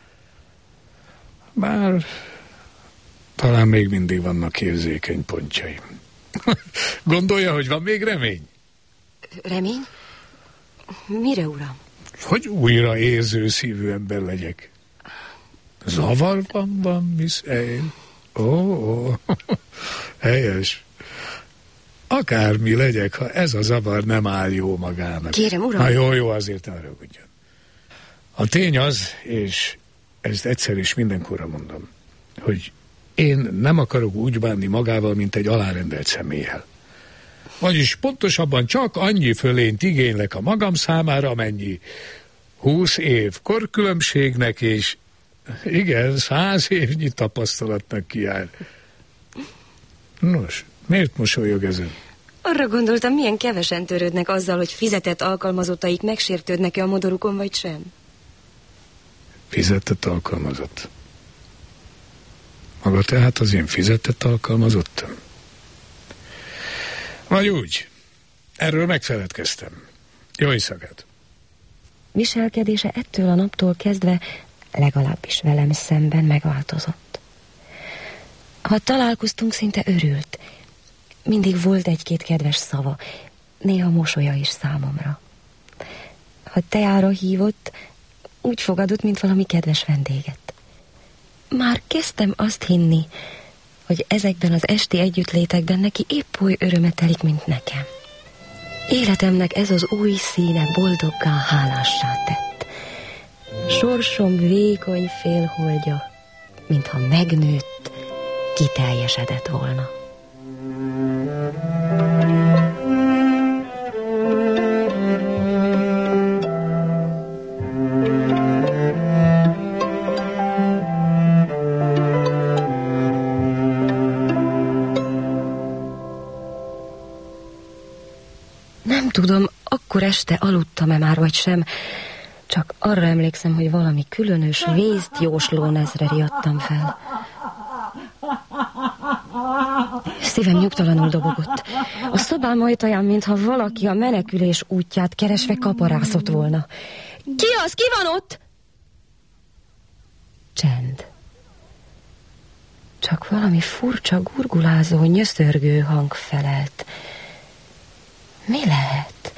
Bár talán még mindig vannak érzékeny pontjaim. Gondolja, hogy van még remény? Remény? Mire, uram? Hogy újra érző szívű ember legyek. Zavarban van, Miss Eyre? Ó, helyes. Akármi legyek, ha ez a zavar nem áll jó magának. Kérem, uram. Jó, azért ne haragudjon. A tény az, és ezt egyszer és mindenkorra mondom, hogy én nem akarok úgy bánni magával, mint egy alárendelt személlyel. Vagyis pontosabban csak annyi fölényt igénylek a magam számára, amennyi 20 év korkülönbségnek és igen, 100 évnyi tapasztalatnak kijár. Nos, miért mosolyog ezen? Arra gondoltam, milyen kevesen törődnek azzal, hogy fizetett alkalmazottaik megsértődnek-e a modorukon, vagy sem. Fizetett alkalmazott? Maga tehát az én fizetett alkalmazottam? Vagy úgy. Erről megfeledkeztem. Jó éjszakát. Viselkedése ettől a naptól kezdve legalábbis velem szemben megváltozott. Ha találkoztunk, szinte örült. Mindig volt egy-két kedves szava, néha mosolya is számomra. Ha teára hívott, úgy fogadott, mint valami kedves vendéget. Már kezdtem azt hinni, hogy ezekben az esti együttlétekben neki épp oly öröme telik, mint nekem. Életemnek ez az új színe boldoggá, hálássá tett. Sorsom vékony félholdja, mintha megnőtt, kiteljesedett volna. Nem tudom, akkor este aludtam-e már, vagy sem, csak arra emlékszem, hogy valami különös vészt jósló nezre riadtam fel. Szívem nyugtalanul dobogott. A szobám ajtaján, mintha valaki a menekülés útját keresve kaparászott volna. Ki az? Ki van ott? Csend. Csak valami furcsa, gurgulázó, nyöszörgő hang felelt. Mi lehet?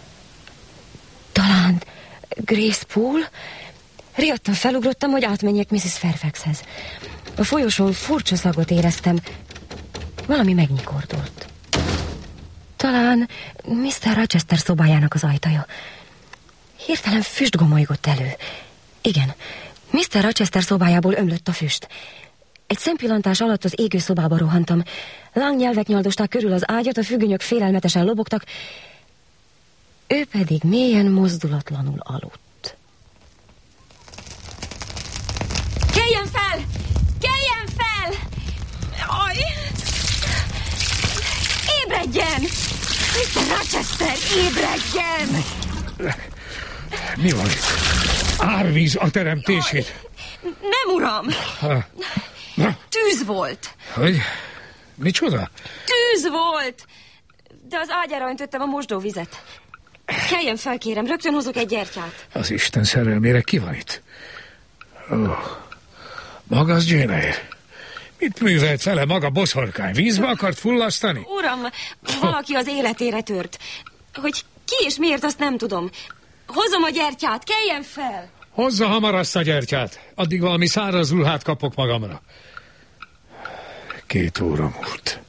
Talán Grace Poole? Riadtan felugrottam, hogy átmenjek Mrs. Fairfaxhez. A folyosón furcsa szagot éreztem. Valami megnyikordult. Talán Mr. Rochester szobájának az ajtaja. Hirtelen füst gomolygott elő. Igen, Mr. Rochester szobájából ömlött a füst. Egy szempillantás alatt az égő szobába rohantam. Lángnyelvek nyaldosták körül az ágyat, a függönyök félelmetesen lobogtak, ő pedig mélyen mozdulatlanul aludt. Keljen fel! Keljen fel! Aj! Ébredjen! Mr. Rochester, ébredjen! Mi van? Árvíz a teremtését. Nem, uram! Tűz volt. Hogy? Micsoda? Tűz volt! De az ágyára öntöttem a mosdóvizet. Keljen fel, kérem, rögtön hozok egy gyertyát. Az Isten szerelmére ki van itt? Maga az Jane Eyre. Mit művelt vele maga boszorkány? Vízbe akart fullasztani? Uram, valaki az életére tört. Hogy ki és miért, azt nem tudom. Hozom a gyertyát, keljen fel! Hozza hamar azt a gyertyát. Addig valami száraz ruhát kapok magamra. 2 óra múlt.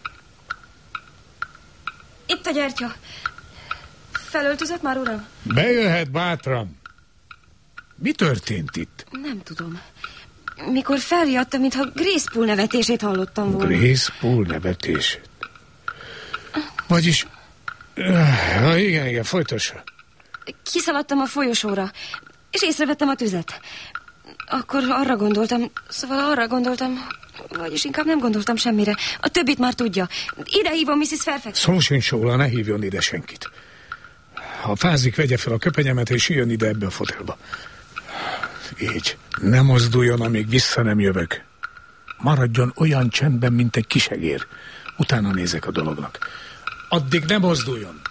Itt a gyertya. Felöltözött már, uram? Bejöhet bátran. Mi történt itt? Nem tudom. Mikor felriadtam, mintha Grace Poole nevetését hallottam volna. Grace Poole nevetését? Vagyis... igen, folytassa. Kiszaladtam a folyosóra, és észrevettem a tüzet. Akkor arra gondoltam, vagyis inkább nem gondoltam semmire. A többit már tudja. Ide hívom Mrs. Fairfax. Szó sincs róla, ne hívjon ide senkit. Ha fázik, vegye fel a köpenyemet, és jön ide ebbe a fotelba. Így. Ne mozduljon, amíg vissza nem jövök. Maradjon olyan csendben, mint egy kisegér. Utána nézek a dolognak. Addig ne mozduljon.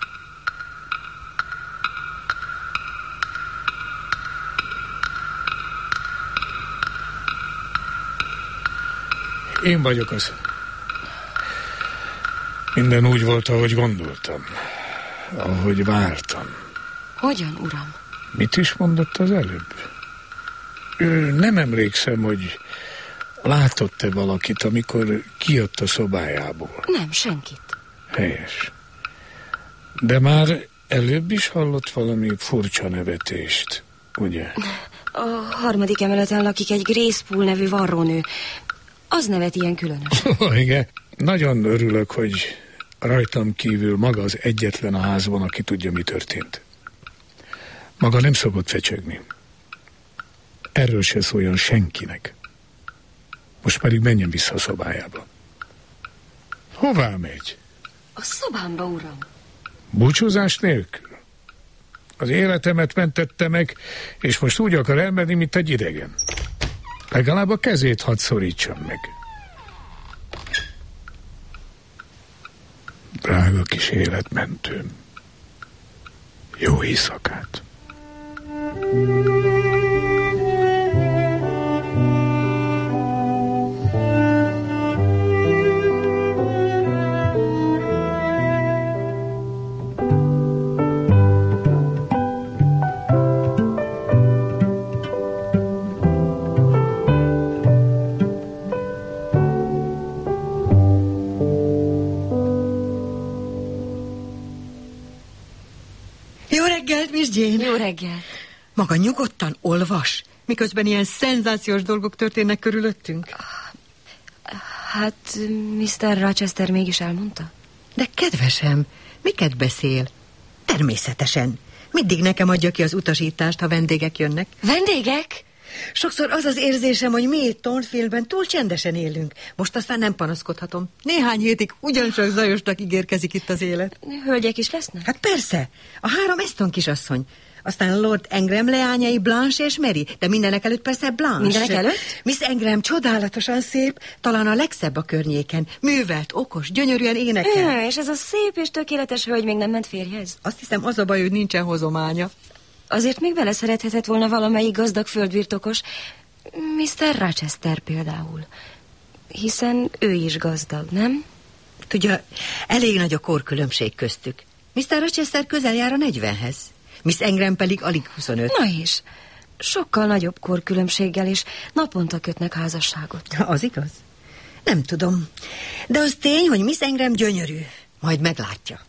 Én vagyok az. Minden úgy volt, ahogy gondoltam. Ahogy vártam. Hogyan, uram? Mit is mondott az előbb? Nem emlékszem, hogy látott-e valakit, amikor kijött a szobájából. Nem, senkit. Helyes. De már előbb is hallott valami furcsa nevetést, ugye? A 3. emeleten lakik egy Grace Poole nevű varrónő. Az nevet ilyen különös. Igen. Nagyon örülök, hogy rajtam kívül maga az egyetlen a házban, aki tudja, mi történt. Maga nem szokott fecsegni. Erről se szóljon senkinek. Most pedig menjen vissza a szobájába. Hová megy? A szobámba, uram. Búcsúzás nélkül? Az életemet mentette meg, és most úgy akar elmenni, mint egy idegen. Legalább a kezét hadd szorítsam meg. Drága kis életmentőm. Jó éjszakát. Miss Jane. Jó reggel. Maga nyugodtan olvas, miközben ilyen szenzációs dolgok történnek körülöttünk? Hát, Mr. Rochester mégis elmondta? De kedvesem, miket beszél? Természetesen. Mindig nekem adja ki az utasítást, ha vendégek jönnek. Vendégek? Sokszor az az érzésem, hogy mi itt Thornfieldben túl csendesen élünk. Most aztán nem panaszkodhatom. Néhány hétig ugyancsak zajosnak ígérkezik itt az élet. Hölgyek is lesznek? Hát persze. A 3 Eston kisasszony. Aztán Lord Engram leányai Blanche és Mary, de mindenek előtt persze Blanche. Mindenek előtt? Miss Engram csodálatosan szép, talán a legszebb a környéken. Művelt, okos, gyönyörűen énekel. És ez a szép és tökéletes hölgy még nem ment férjhez? Azt hiszem, az a baj, hogy nincsen hozománya. Azért még beleszerethetett volna valamelyik gazdag földbirtokos, Mr. Rochester például. Hiszen ő is gazdag, nem? Tudja, elég nagy a korkülönbség köztük. Mr. Rochester közel jár a 40-hez. Miss Engram pedig alig 25. Na is, sokkal nagyobb korkülönbséggel, és naponta kötnek házasságot. Az igaz? Nem tudom. De az tény, hogy Miss Engram gyönyörű. Majd meglátja.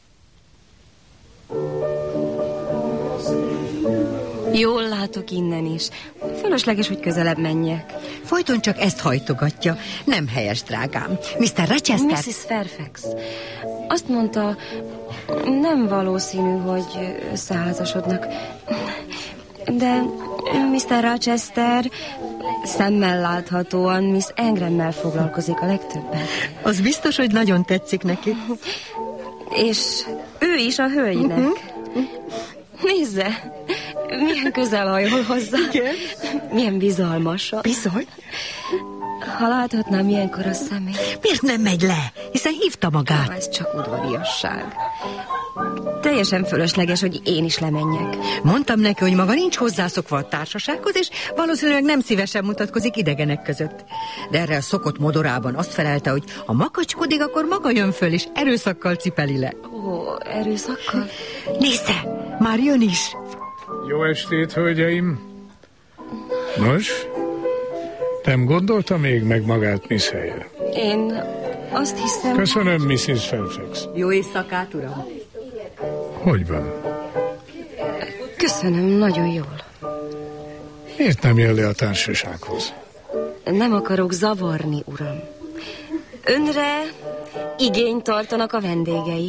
Jól látok innen is. Fölösleges, hogy közelebb menjek. Folyton csak ezt hajtogatja. Nem helyes, drágám. Mr. Rochester... Mrs. Fairfax. Azt mondta, nem valószínű, hogy összeházasodnak. De Mr. Rochester szemmel láthatóan Miss Engrammel foglalkozik a legtöbbet. Az biztos, hogy nagyon tetszik neki. És ő is a hölgynek. Nézze, milyen közel hajol hozzá. Igen? Milyen bizalmasan. Bizony. Ha láthatnám ilyenkor a szemét. Miért nem megy le? Hiszen hívta magát. Ez csak udvariasság. Teljesen fölösleges, hogy én is lemenjek. Mondtam neki, hogy maga nincs hozzászokva a társasághoz, és valószínűleg nem szívesen mutatkozik idegenek között. De erre a szokott modorában azt felelte, hogy ha makacskodik, akkor maga jön föl, és erőszakkal cipeli le. Ó, erőszakkal? Nézze, már jön is. Jó estét, hölgyeim! Nos, nem gondolta még meg magát, Miss Hale? Én azt hiszem... Köszönöm, Mrs. Fairfax. Jó éjszakát, uram! Hogy van? Köszönöm, nagyon jól. Miért nem jön le a társasághoz? Nem akarok zavarni, uram. Önre igényt tartanak a vendégei.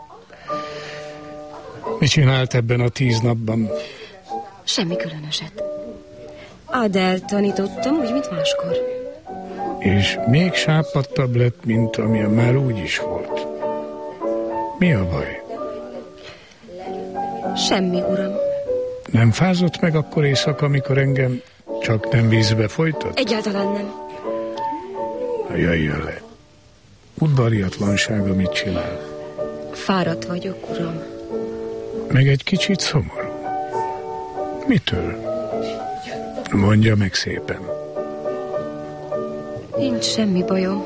Mit csinált ebben a 10 napban? Semmi különöset. Adele tanítottam, úgy, mint máskor. És még sápadtabb lett, mint amilyen már úgy is volt. Mi a baj? Semmi, uram. Nem fázott meg akkor éjszaka, amikor engem csak nem vízbe folytott? Egyáltalán nem. Jöjjön le. Udvariatlansága mit csinál? Fáradt vagyok, uram. Meg egy kicsit szomorú. Mitől? Mondja meg szépen. Nincs semmi bajom.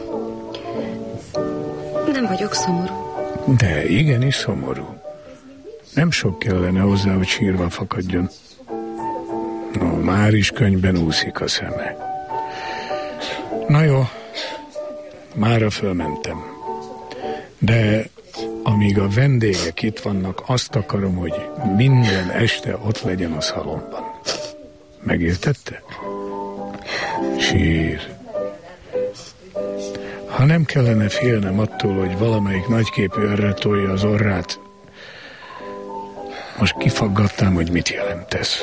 Nem vagyok szomorú. De igenis szomorú. Nem sok kellene hozzá, hogy sírva fakadjon. No, már is könyvben úszik a szeme. Na jó, mára fölmentem. De amíg a vendégek itt vannak, azt akarom, hogy minden este ott legyen a szalomban. Megértette? Sír. Ha nem kellene félnem attól, hogy valamelyik nagyképű erre tolja az orrát, most kifaggattam, hogy mit jelentesz.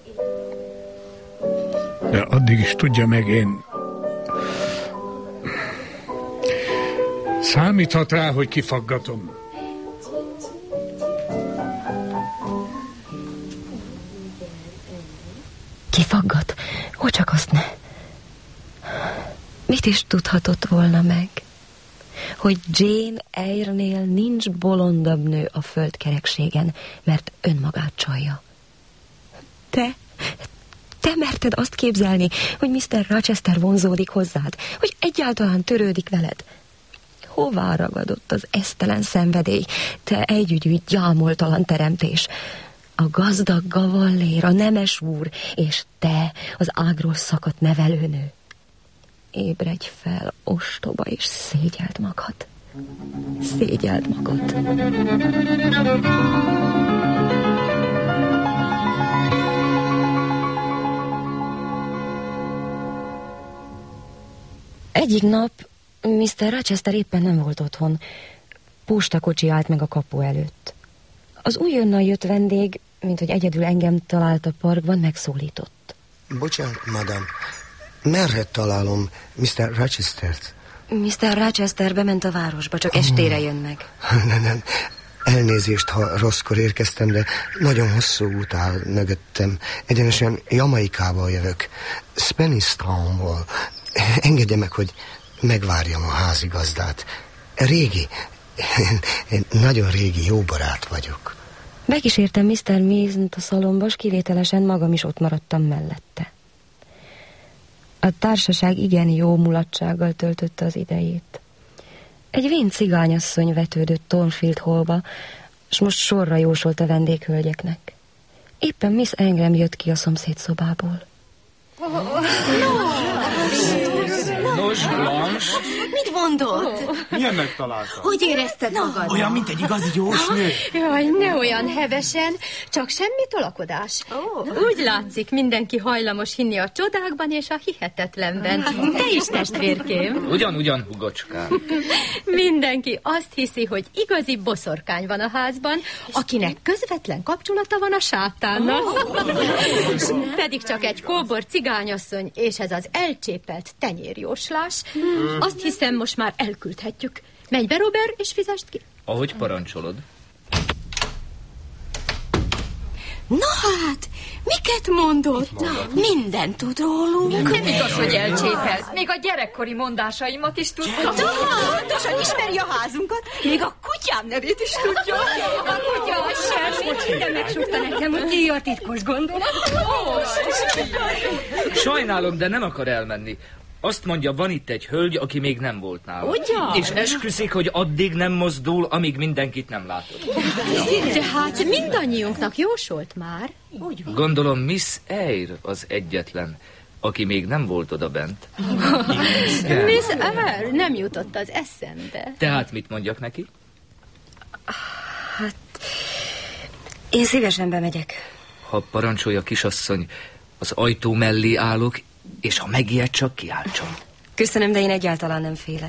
De addig is tudja meg, én számíthat rá, hogy kifaggatom. Kifaggat? Hogy csak azt ne. Mit is tudhatott volna meg? Hogy Jane Eyre-nél nincs bolondabb nő a földkerekségen, mert önmagát csalja. Te merted azt képzelni, hogy Mr. Rochester vonzódik hozzád, hogy egyáltalán törődik veled? Hová ragadott az esztelen szenvedély, te együgyű, gyámoltalan teremtés? A gazdag gavallér, a nemes úr, és te, az ágról szakadt nevelőnő. Ébredj fel, ostoba, és szégyeld magad. Szégyeld magad. Egyik nap Mr. Rochester éppen nem volt otthon. Postakocsi állt meg a kapu előtt. Az újonnan jött vendég, mint hogy egyedül engem talált a parkban, megszólított. Bocsánat, madam. Merre találom Mr. Rochestert? Mr. Rochester bement a városba, csak estére jön meg. Nem. Elnézést, ha rosszkor érkeztem, de nagyon hosszú út áll mögöttem. Egyenesen Jamaikából jövök. Spanistownból. Engedje meg, hogy megvárjam a házigazdát. Régi, én nagyon régi jó barát vagyok. Bekísértem Mr. Mason-t a szalomba, s kivételesen magam is ott maradtam mellette. A társaság igen jó mulatsággal töltötte az idejét. Egy vén cigányasszony vetődött Thornfield Hallba, s most sorra jósolt a vendéghölgyeknek. Éppen Miss Ingram jött ki a szomszéd szobából. Nos, Blanche? Mit mondott? Milyen megtalálta? Hogy érezted magad? Olyan, mint egy igazi jósnő. Jaj, ne olyan hevesen, csak semmi tolakodás. Úgy látszik, mindenki hajlamos hinni a csodákban és a hihetetlenben. Te is, testvérkém. Ugyan, hugocskám. Mindenki azt hiszi, hogy igazi boszorkány van a házban, akinek közvetlen kapcsolata van a sátánnal. Pedig csak egy kóbor cigányasszony, és ez az elcsépelt tenyérjóslás. Azt hiszem, most már elküldhetjük. Menj be, Robert, és fizest ki. Ahogy parancsolod. Na hát, miket mondott? Mindent tud rólunk. Nem igaz, hogy elcsépelt. Még a gyerekkori mondásaimat is tudja. Pontosan ismeri a házunkat. Még a kutyám nevét is tudja. A kutya semmi. De megsúgta nekem, hogy ki a titkos gondolat. Sajnálom, de nem akar elmenni. Azt mondja, van itt egy hölgy, aki még nem volt nála. Ugyan? És esküszik, hogy addig nem mozdul, amíg mindenkit nem látott. De hát mindannyiunknak jósolt már. Gondolom Miss Eyre az egyetlen, aki még nem volt odabent. Miss Eyre nem jutott az eszembe. Tehát mit mondjak neki? Hát, én szívesen bemegyek. Ha parancsolja, kisasszony, az ajtó mellé állok, és ha megijed, csak kiáltson. Köszönöm, de én egyáltalán nem félek.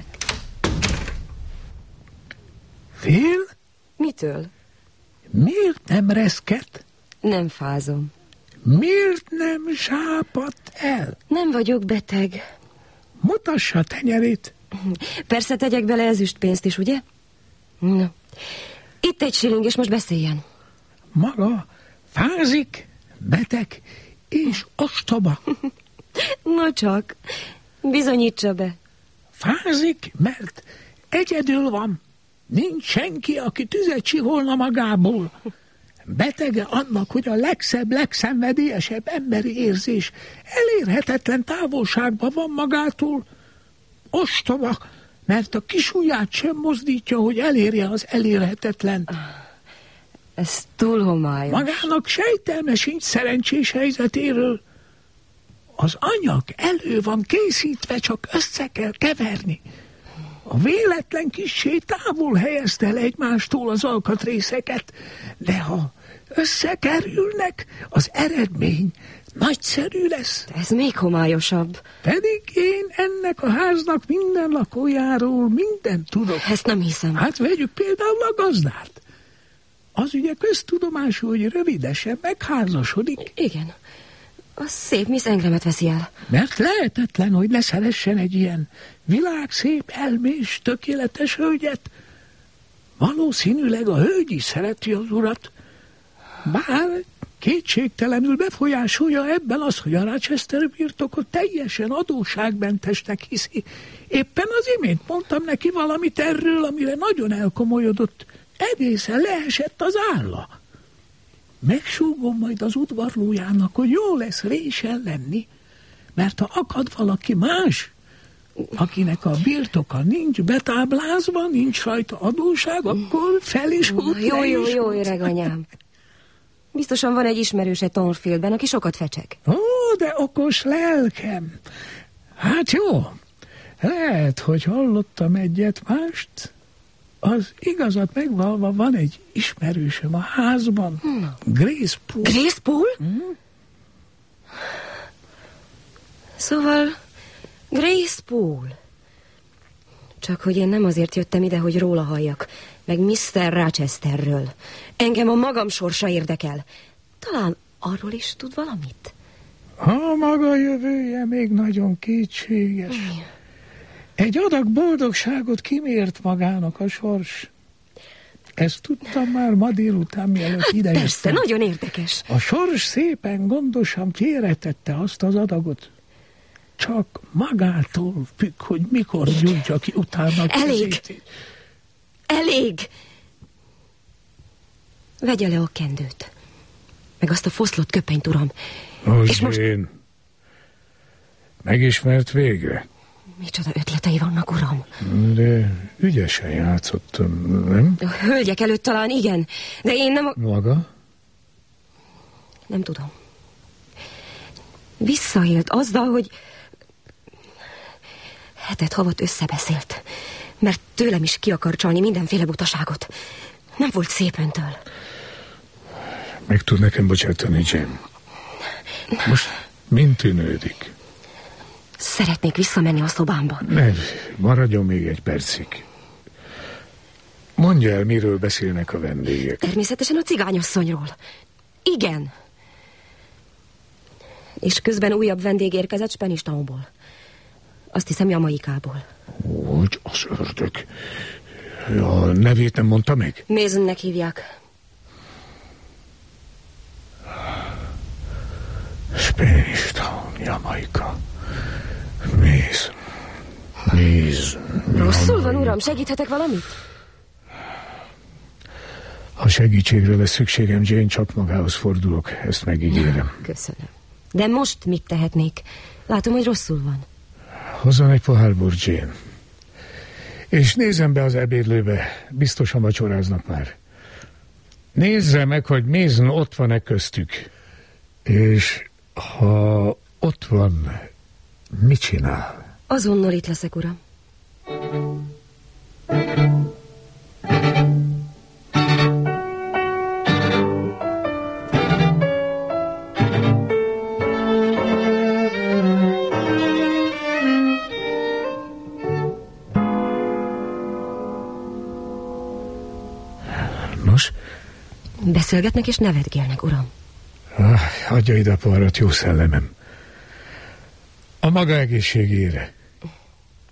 Fél? Mitől? Miért nem reszket? Nem fázom. Miért nem sápadt el? Nem vagyok beteg. Mutassa a tenyerét. Persze tegyek bele ezüstpénzt is, ugye? No. Itt egy shilling, és most beszéljen. maga fázik, beteg és ostoba. No csak, bizonyítsa be. Fázik, mert egyedül van. Nincs senki, aki tüzet csiholna magából. Betege annak, hogy a legszebb, legszenvedélyesebb emberi érzés elérhetetlen távolságban van magától. Ostoba, mert a kis ujját sem mozdítja, hogy elérje az elérhetetlen. Ez túl homályos. Magának sejtelme sincs szerencsés helyzetéről. Az anyag elő van készítve, csak össze kell keverni. A véletlen kissé távol helyezte el egymástól az alkatrészeket, de ha összekerülnek, az eredmény nagyszerű lesz. Ez még homályosabb. Pedig én ennek a háznak minden lakójáról mindent tudok. Ezt nem hiszem. Hát vegyük például a gazdát. Az ugye köztudomású, hogy rövidesen megházasodik. Igen. A szép Miss Engremet veszi el. Mert lehetetlen, hogy leszeressen egy ilyen világszép, elmés, tökéletes hölgyet. Valószínűleg a hölgy is szereti az urat. Bár kétségtelenül befolyásolja ebben az, hogy a Rochester birtokot teljesen adósságmentesnek hiszi. Éppen az imént mondtam neki valamit erről, amire nagyon elkomolyodott. Egészen leesett az álla. Megsúgom majd az udvarlójának, hogy jó lesz résen lenni, mert ha akad valaki más, akinek a birtoka nincs betáblázva, nincs rajta adóság, akkor fel is húz. Jó, öreg anyám. Biztosan van egy ismerőse Thornfieldben, aki sokat fecseg. Ó, de okos lelkem. Hát jó, lehet, hogy hallottam egyet mást. Az igazat megvalva van egy ismerősöm a házban. Grace Poole. Grace Poole? Szóval Grace Poole. Csak hogy én nem azért jöttem ide, hogy róla halljak, meg Mr. Rochesterről. Engem a magam sorsa érdekel. Talán arról is tud valamit? A maga jövője még nagyon kétséges. Egy adag boldogságot kimért magának a sors. Ezt tudtam már ma délután, mielőtt idejöttem. Persze, nagyon érdekes. A sors szépen gondosan félretette azt az adagot. Csak magától függ, hogy mikor gyújtja ki utána. Elég! Vegye le a kendőt. Meg azt a foszlott köpenyt, uram. És most... Megismert végre? Micsoda ötletei vannak, uram? De ügyesen játszottam, nem? A hölgyek előtt talán igen, de én nem... Maga? Nem tudom. Visszaélt azzal, hogy... Hetet-havat összebeszélt, mert tőlem is ki akar csalni mindenféle butaságot. Nem volt szép öntől. Meg tud nekem bocsátani, Jane? Most mind tűnődik. Szeretnék visszamenni a szobámba. Nem, maradjon még egy percig. Mondja el, miről beszélnek a vendégek. Természetesen a cigányasszonyról. Igen. És közben újabb vendég érkezett Spanish Townból. Azt hiszem, Jamaikából. Hogy az ördög. A nevét nem mondta meg? Masonnek hívják. Spanish Town, Jamaica. Mason. Rosszul van, uram, segíthetek valamit? Ha segítségre lesz szükségem, Jane, csak magához fordulok, ezt megígérem. Köszönöm. De most mit tehetnék? Látom, hogy rosszul van. Hozzon egy pohár bort, Jane. És nézzem be az ebédlőbe, biztosan vacsoráznak már. Nézze meg, hogy Mason ott van-e köztük. És ha ott van, mit csinál? Azonnal itt leszek, uram. Nos? Beszélgetnek és nevetgélnek, uram. Adja ide a poharat, jó szellemem. A maga egészségére.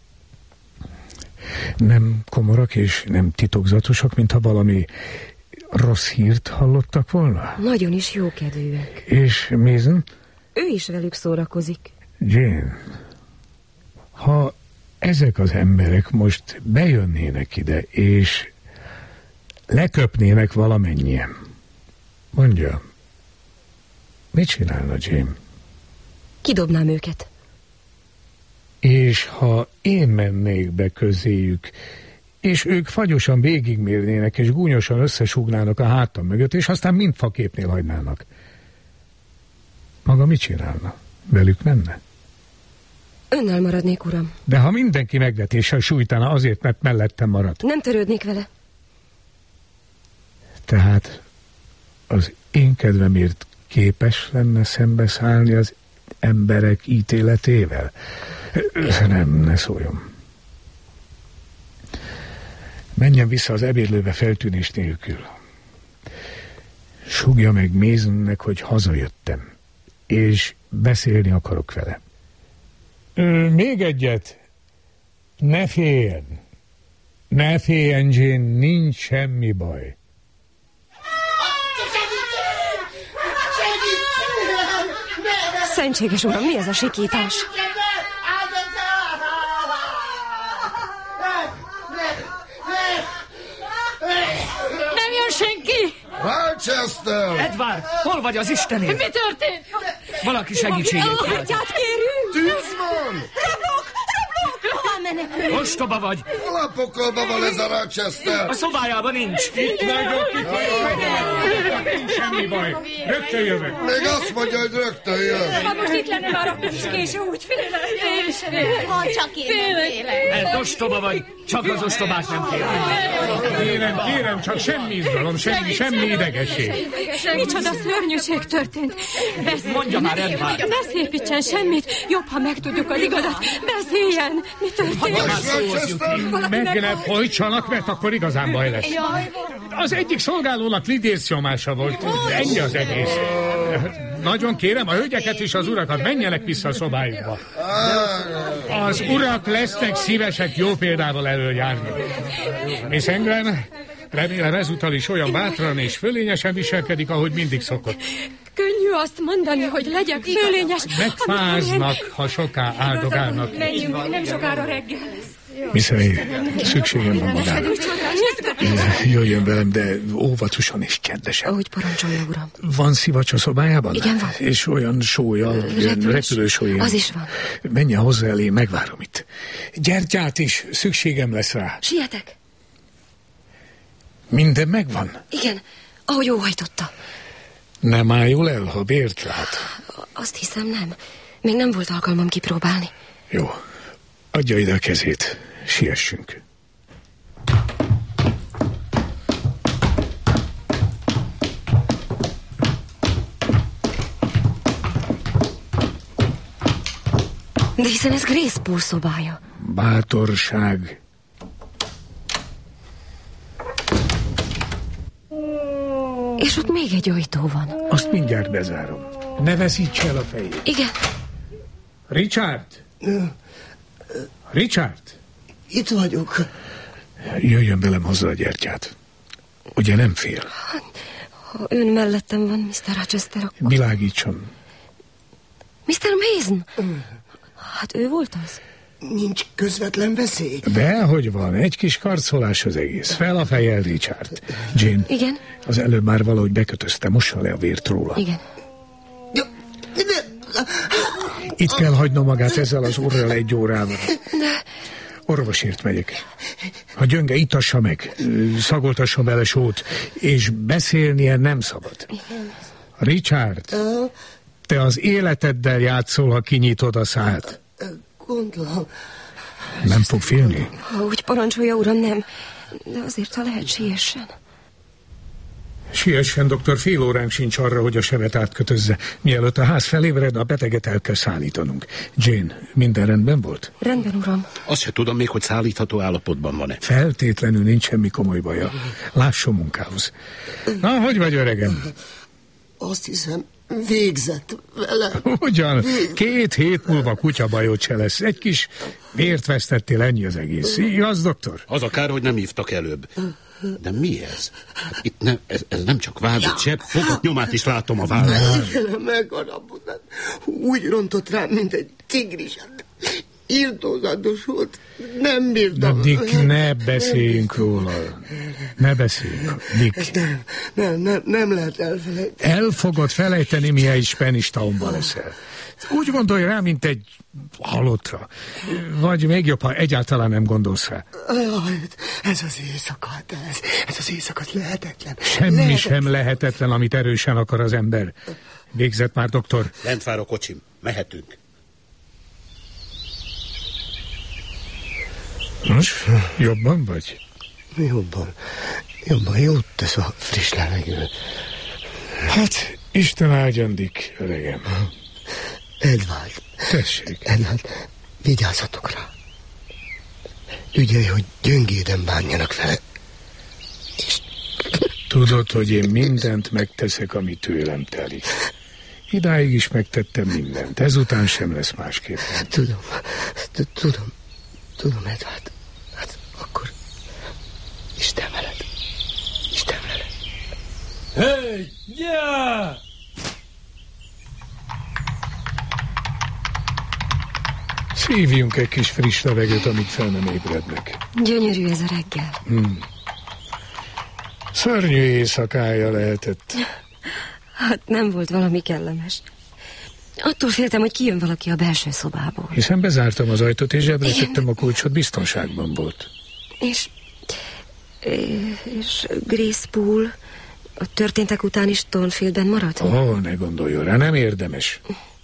Nem komorak és nem titokzatosak, mintha valami Rossz hírt hallottak volna? Nagyon is jókedvűek. És Mason? Ő is velük szórakozik. Jane, ha ezek az emberek most bejönnének ide, és leköpnének valamennyien, mondja, mit csinálna Jane? Kidobnám őket. És ha én mennék be közéjük, és ők fagyosan végigmérnének, és gúnyosan összesúgnának a hátam mögött, és aztán mind faképnél hagynának, maga mit csinálna? Velük menne? Önnel maradnék, uram. De ha mindenki megvetéssel sújtana azért, mert mellettem maradt. Nem törődnék vele. Tehát az én kedvemért képes lenne szembeszállni az emberek ítéletével? Nem, ne szóljon. Menjen vissza az ebédlőbe feltűnés nélkül. Súgja meg Masonnek, hogy hazajöttem, és beszélni akarok vele. Még egyet. Ne féljen. Ne féljen, Jane, nincs semmi baj. Szentséges uram, mi ez a sikítás? Nem jön senki! Rochester! Edward, hol vagy az Istenért? Mi történt? Valaki segítségét kell. Atyát kérünk! Tűz van! Rablók! Hová menekülünk? Ostoba vagy! Hol a pokolban van ez a Rochester? A szobájában nincs. Itt vagyok, itt vagyok. Nincs semmi baj. Rögtön jövök. Még azt mondja, hogy rögtön jön. Ha most itt lenne már, akkor is késő, úgy félek. Ha csak én nem félek. Mert ostoba vagy, csak az ostobák nem félnek. Kérem, csak semmi izgalom, semmi idegesség. Micsoda szörnyűség történt. Mondja már, Edward. Ne szépítsen semmit. Jobb, ha megtudjuk az igazat. Beszéljen. Mi történt? Meg ne folytsanak, mert akkor igazán baj lesz. Az egyik szolgálónak lidércnyomása volt. Ennyi az egész. Nagyon kérem, a hölgyeket és az urakat menjenek vissza a szobájukba. Az urak lesznek szívesek jó példával előjárni. Miss Ingram, remélem ezúttal is olyan bátran és fölényesen viselkedik, ahogy mindig szokott. Könnyű azt mondani, hogy legyek fölényes. Megfáznak, ha soká áldogálnak. Menjünk, nem sokára reggel lesz. Miss szükségem van magára. Jöjjön velem, de óvatosan és csendesen. Ahogy parancsolja, uram. Van szivacs a szobájában? Igen, van. És olyan sólyal, repülősólyal. Az is van. Menjen hozzá elé, megvárom itt. Gyertyát is, szükségem lesz rá. Sietek. Minden megvan? Igen, ahogy óhajtotta. Nem ájul el, ha bért lát? Azt hiszem, nem. Még nem volt alkalmam kipróbálni. Jó. Adja ide a kezét. Siessünk. De hiszen ez Grace Poole szobája. Bátorság. És ott még egy ajtó van. Azt mindjárt bezárom. Ne veszíts el a fejét. Igen. Richard! Richard! Itt vagyok. Jöjjön velem hozzá a gyertyát. Ugye nem fél? Ha ön mellettem van, Mr. Rochester, akkor... Világítson. Mr. Mason! Hát ő volt az? Nincs közvetlen veszély. Dehogy van, egy kis karcolás az egész. Fel a fejjel, Richard. Jane. Igen? Az előbb már valahogy bekötözte, mossa le a vért róla. Igen. Itt kell hagynom magát ezzel az orral 1 órával. De... Orvosért megyek. Ha gyönge, itassa meg, szagoltassa bele sót, és beszélnie nem szabad. Richard, te az életeddel játszol, ha kinyitod a szád. Gondolom. Nem fog félni? Ha úgy parancsolja, uram, nem. De azért, ha lehet, siessen. Siessen, doktor, fél óránk sincs arra, hogy a sebet átkötözze. Mielőtt a ház felébred, a beteget el kell szállítanunk. Jane, minden rendben volt? Rendben, uram. Azt se tudom még, hogy szállítható állapotban van-e. Feltétlenül nincs semmi komoly baja. Lásson munkához. Na, hogy vagy, öregem? Azt hiszem, végzett vele. Ugyan, 2 hét múlva kutyabajod se lesz. Egy kis vért vesztettél, ennyi az egész. Igaz, doktor? Az a kár, hogy nem hívtak előbb. De mi ez? Hát itt nem, ez nem csak vád, sebb fogat nyomát is látom a vállán. Megharapodott. Úgy rontott rám, mint egy tigris. Írtózatos volt. Nem bírtam. Na, Dick, ne beszéljünk róla. Ne beszéljünk, Dick. Nem lehet elfelejteni. El fogod felejteni, mihelyt Spanish Townban leszel. Úgy gondolj rá, mint egy halottra. Vagy még jobb, ha egyáltalán nem gondolsz rá. Ez az éjszaka, ez az éjszaka lehetetlen. Semmi sem lehetetlen, amit erősen akar az ember. Végzett már, doktor? Lent vár a kocsim. Mehetünk. Nos, jobban vagy? Jobban, jót tesz a friss levegő. Hát, Isten áldjon, Dick, öregem. Edward. Tessék. Edward, vigyázzatok rá. Ügyelj, hogy gyöngéden bánjanak vele. És... Tudod, hogy én mindent megteszek, ami tőlem telik. Idáig is megtettem mindent. Ezután sem lesz másképpen. Tudom, Edward. Hát akkor Isten veled. Isten veled. Hey, yeah! Szívjunk egy kis friss levegőt, amíg fel nem ébrednek. Gyönyörű ez a reggel. Szörnyű éjszakája lehetett. Hát nem volt valami kellemes. Attól féltem, hogy kijön valaki a belső szobából. Hiszen bezártam az ajtót, és zsebre tettem a kulcsot, biztonságban volt. És Grace Poole a történtek után is Thornfieldben maradt? Ne gondoljon rá, nem érdemes.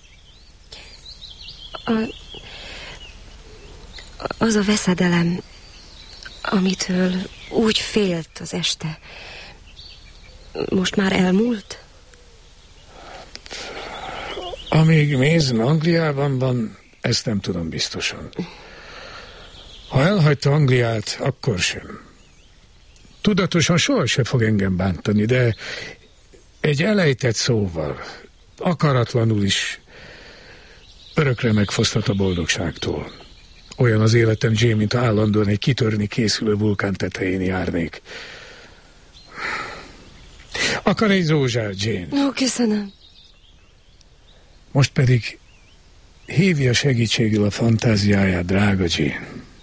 Az a veszedelem, amitől úgy félt az este, most már elmúlt? Amíg Mason Angliában van, ezt nem tudom biztosan. Ha elhagyta Angliát, akkor sem. Tudatosan sohasem fog engem bántani, de egy elejtett szóval, akaratlanul is örökre megfosztott a boldogságtól. Olyan az életem, Jane, mint állandóan egy kitörni készülő vulkán tetején járnék. Akar egy rózsát, Jane? Köszönöm. Most pedig hívja segítségül a fantáziáját, drága Jane.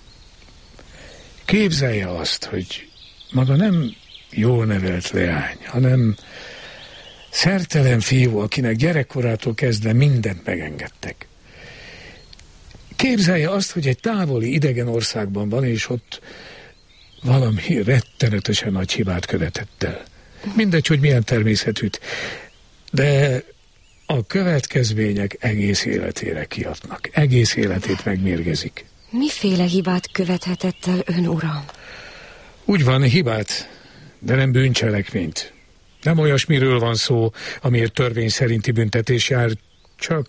Képzelje azt, hogy maga nem jól nevelt leány, hanem szertelen fiú, akinek gyerekkorától kezdve mindent megengedtek. Képzelje azt, hogy egy távoli idegen országban van, és ott valami rettenetesen nagy hibát követett el. Mindegy, hogy milyen természetűt, de a következmények egész életére kihatnak. Egész életét megmérgezik. Miféle hibát követhetett el ön, uram? Úgy van, hibát, de nem bűncselekményt. Nem olyasmiről van szó, amiért törvény szerinti büntetés jár, csak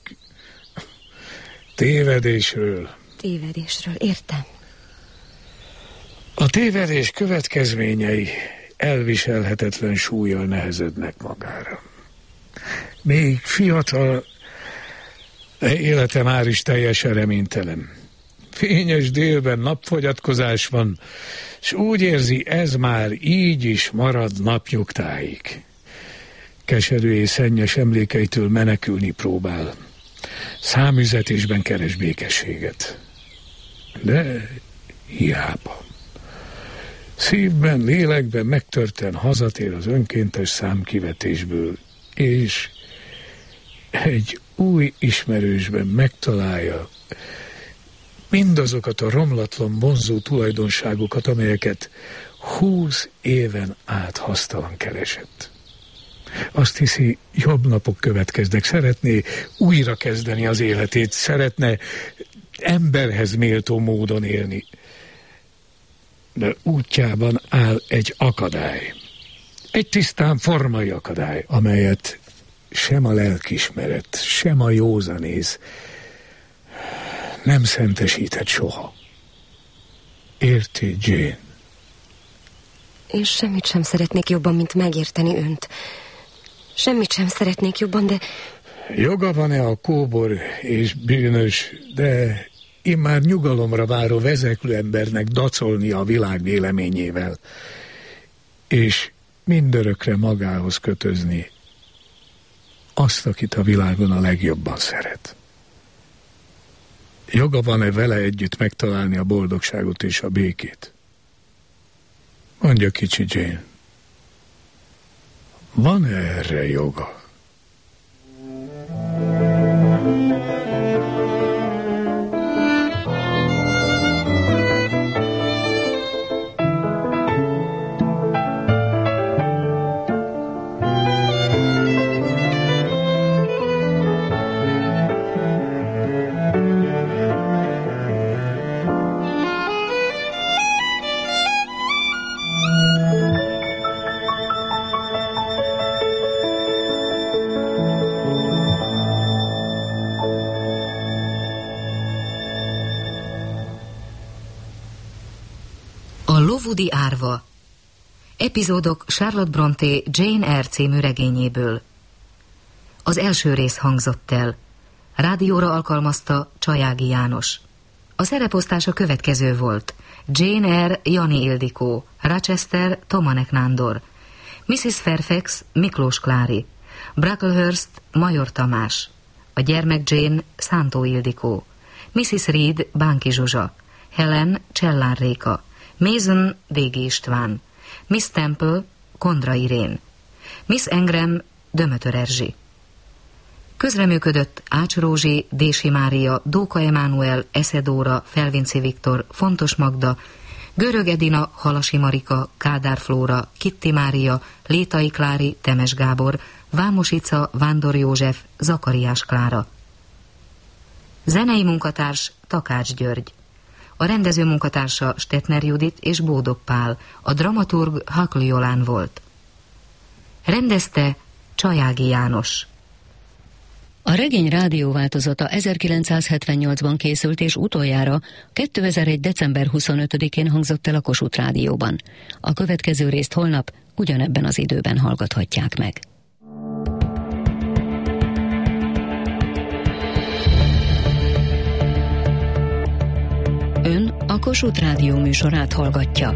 tévedésről. Tévedésről, értem. A tévedés következményei elviselhetetlen súllyal nehezednek magára. Még fiatal, élete már is teljesen reménytelen. Fényes délben napfogyatkozás van, és úgy érzi, ez már így is marad napnyugtáig. Keserű és szennyes emlékeitől menekülni próbál. Számüzetésben keres békességet. De hiába. Szívben, lélekben megtörten hazatér az önkéntes számkivetésből, és egy új ismerősben megtalálja mindazokat a romlatlan, vonzó tulajdonságokat, amelyeket 20 éven át hasztalan keresett. Azt hiszi, jobb napok következnek, szeretné újra kezdeni az életét, szeretne emberhez méltó módon élni. De útjában áll egy akadály. Egy tisztán formai akadály, amelyet sem a lelkiismeret, sem a józanész nem szentesített soha. Érti, Jane? Én semmit sem szeretnék jobban, mint megérteni önt. Semmit sem szeretnék jobban, de... Joga van-e a kóbor és bűnös, de immár nyugalomra váró vezeklő embernek dacolni a világ véleményével? és mindörökre magához kötözni azt, akit a világon a legjobban szeret. Joga van-e vele együtt megtalálni a boldogságot és a békét? Mondja, kicsi Jane, van-e erre joga? Lowoodi árva. Epizódok Charlotte Brontë Jane R. című regényéből. Az első rész hangzott el. Rádióra alkalmazta Csajági János. A szereposztás a következő volt: Jane R. Jani Ildikó, Rochester Tomanek Nándor, Mrs. Fairfax Miklós Klári, Bracklehurst Major Tamás, a gyermek Jane Szántó Ildikó, Mrs. Reed Bánki Zsuzsa, Helen Csellár Réka, Mason Dégi István, Miss Temple Kondra Irén, Miss Engram Dömötör Erzsi. Közreműködött Ács Rózsi, Dési Mária, Dóka Emánuel, Eszedóra, Felvinci Viktor, Fontos Magda, Görög Edina, Halasi Marika, Kádár Flóra, Kitti Mária, Létai Klári, Temes Gábor, Vámos Ica, Vándor József, Zakariás Klára. Zenei munkatárs Takács György. A rendező munkatársa Stettner Judit és Bódog Pál, a dramaturg Hakl Jolán volt. Rendezte Csajági János. A regény rádióváltozata 1978-ban készült, és utoljára 2001. december 25-én hangzott el a Kossuth Rádióban. A következő részt holnap ugyanebben az időben hallgathatják meg. Ön a Kossuth Rádió műsorát hallgatja.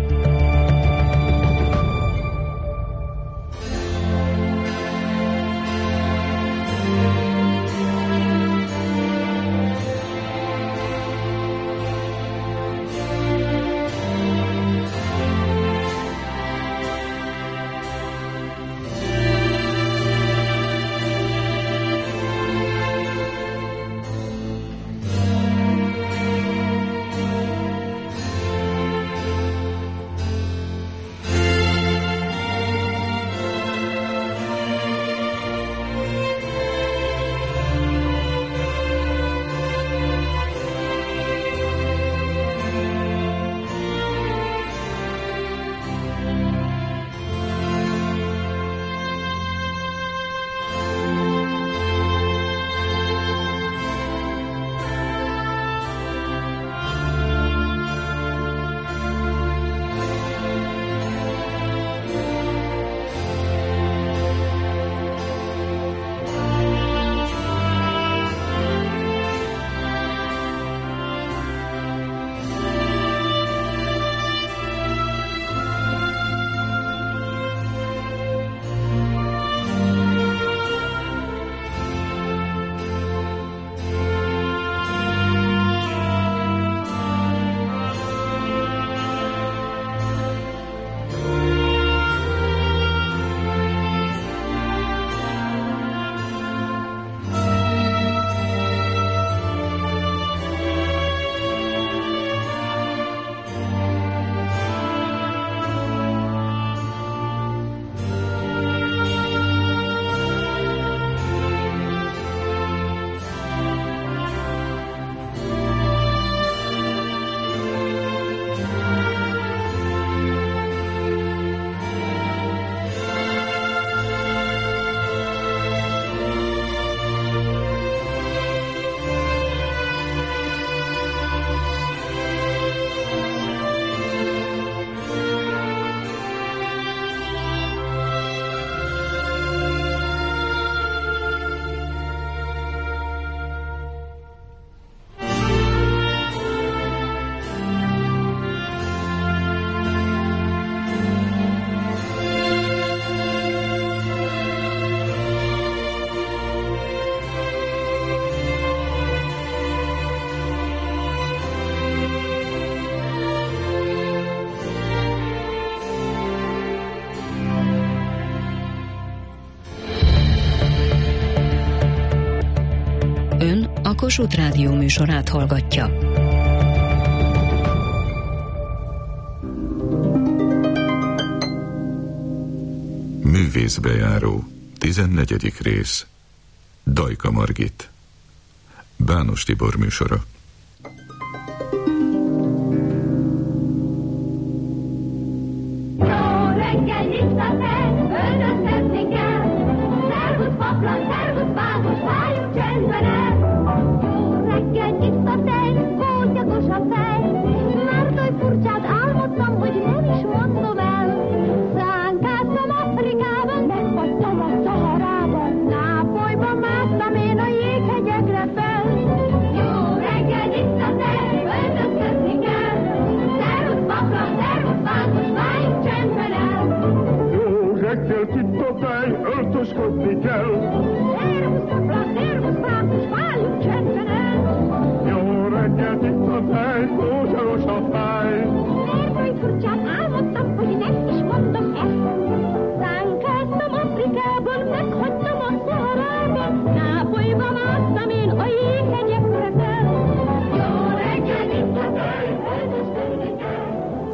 Ön a Kossuth Rádió műsorát hallgatja. Művészbejáró, 14. rész. Dajka Margit. Bános Tibor műsora. Öltözködni kell. Szervusz, paplan, szervusz, bámos, váljunk csendben el. Jó reggelt, itt a tej, kózsaros a fej. Mert hogy furcsán álmodtam, hogy nem is mondom ezt. Szánkáztam Afrikában, meghagytam a Szaharában. Nápolyba másztam én a jéghegyekre fel. Jó reggelt, itt a tej, öltözködni kell.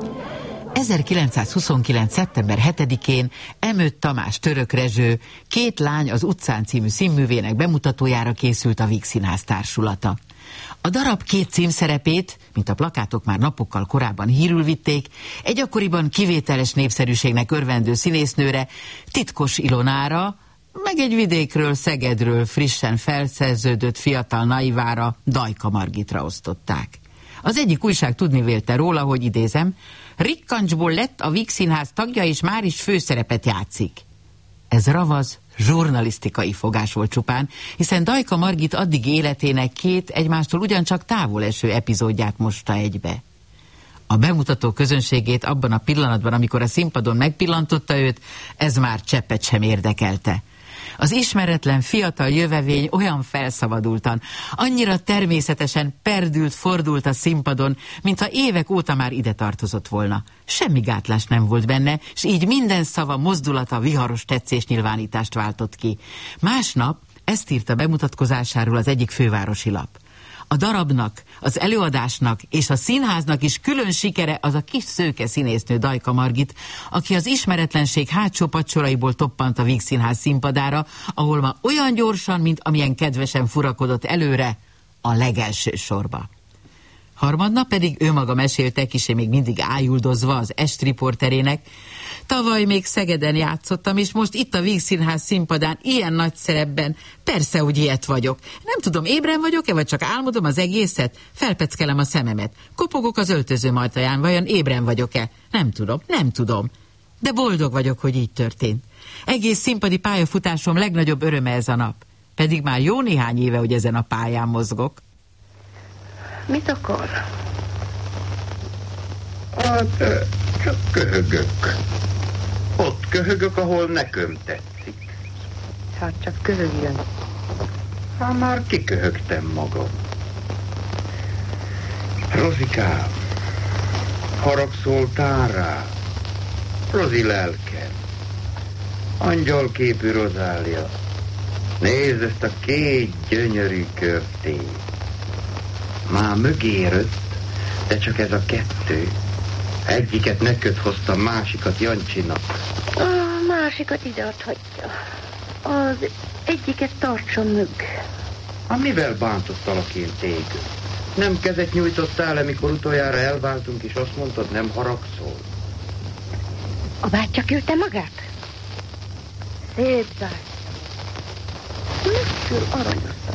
1929. szeptember 7-én Emőtt Tamás Török Rezső Két lány az utcán című színművének bemutatójára készült a Víg Színház társulata. A darab két címszerepét, mint a plakátok már napokkal korábban hírül vitték, egy akkoriban kivételes népszerűségnek örvendő színésznőre, Titkos Ilonára, meg egy vidékről, Szegedről frissen felszerződött fiatal naivára, Dajka Margitra osztották. Az egyik újság tudni vélte róla, hogy idézem, rikkancsból lett a Víg Színház tagja, és már is főszerepet játszik. Ez ravaz, zsurnalisztikai fogás volt csupán, hiszen Dajka Margit addigi életének két egymástól ugyancsak távol eső epizódját mosta egybe. A bemutató közönségét abban a pillanatban, amikor a színpadon megpillantotta őt, ez már cseppet sem érdekelte. Az ismeretlen fiatal jövevény olyan felszabadultan, annyira természetesen perdült, fordult a színpadon, mintha évek óta már ide tartozott volna. Semmi gátlás nem volt benne, s így minden szava, mozdulata viharos tetszésnyilvánítást váltott ki. Másnap ezt írta bemutatkozásáról az egyik fővárosi lap. A darabnak, az előadásnak és a színháznak is külön sikere az a kis szőke színésznő Dajka Margit, aki az ismeretlenség hátsó padsoraiból toppant a Víg Színház színpadára, ahol ma olyan gyorsan, mint amilyen kedvesen furakodott előre, a legelső sorba. Harmadnap pedig ő maga mesélte, kisé még mindig ájuldozva az estriporterének, tavaly még Szegeden játszottam, és most itt a Víg Színház színpadán, ilyen nagy szerepben. Persze, hogy ilyet vagyok. Nem tudom, ébren vagyok-e, vagy csak álmodom az egészet? Felpeckelem a szememet. Kopogok az öltözőm ajtaján, vajon ébren vagyok-e? Nem tudom. De boldog vagyok, hogy így történt. Egész színpadi pályafutásom legnagyobb öröme ez a nap. Pedig már jó néhány éve, hogy ezen a pályán mozgok. Mit akar? Hát, csak köhögök. Ott köhögök, ahol nekem tetszik. Hát csak köhögjön. Hát már kiköhögtem magam. Rozikám, haragszoltál rá. Rozi lelkem. Angyalképű Rozália. Nézd ezt a két gyönyörű körtét. Már mögérött, de csak ez a kettő. Egyiket neked hoztam, másikat Jancsinak. A másikat ide adhatja. Az egyiket tartson mög. Mivel bántottalak én téged? Nem kezet nyújtottál, amikor utoljára elváltunk, és azt mondtad, nem haragszol? A bátyja küldte magát? Szép bátyja. Mögül aranyozta.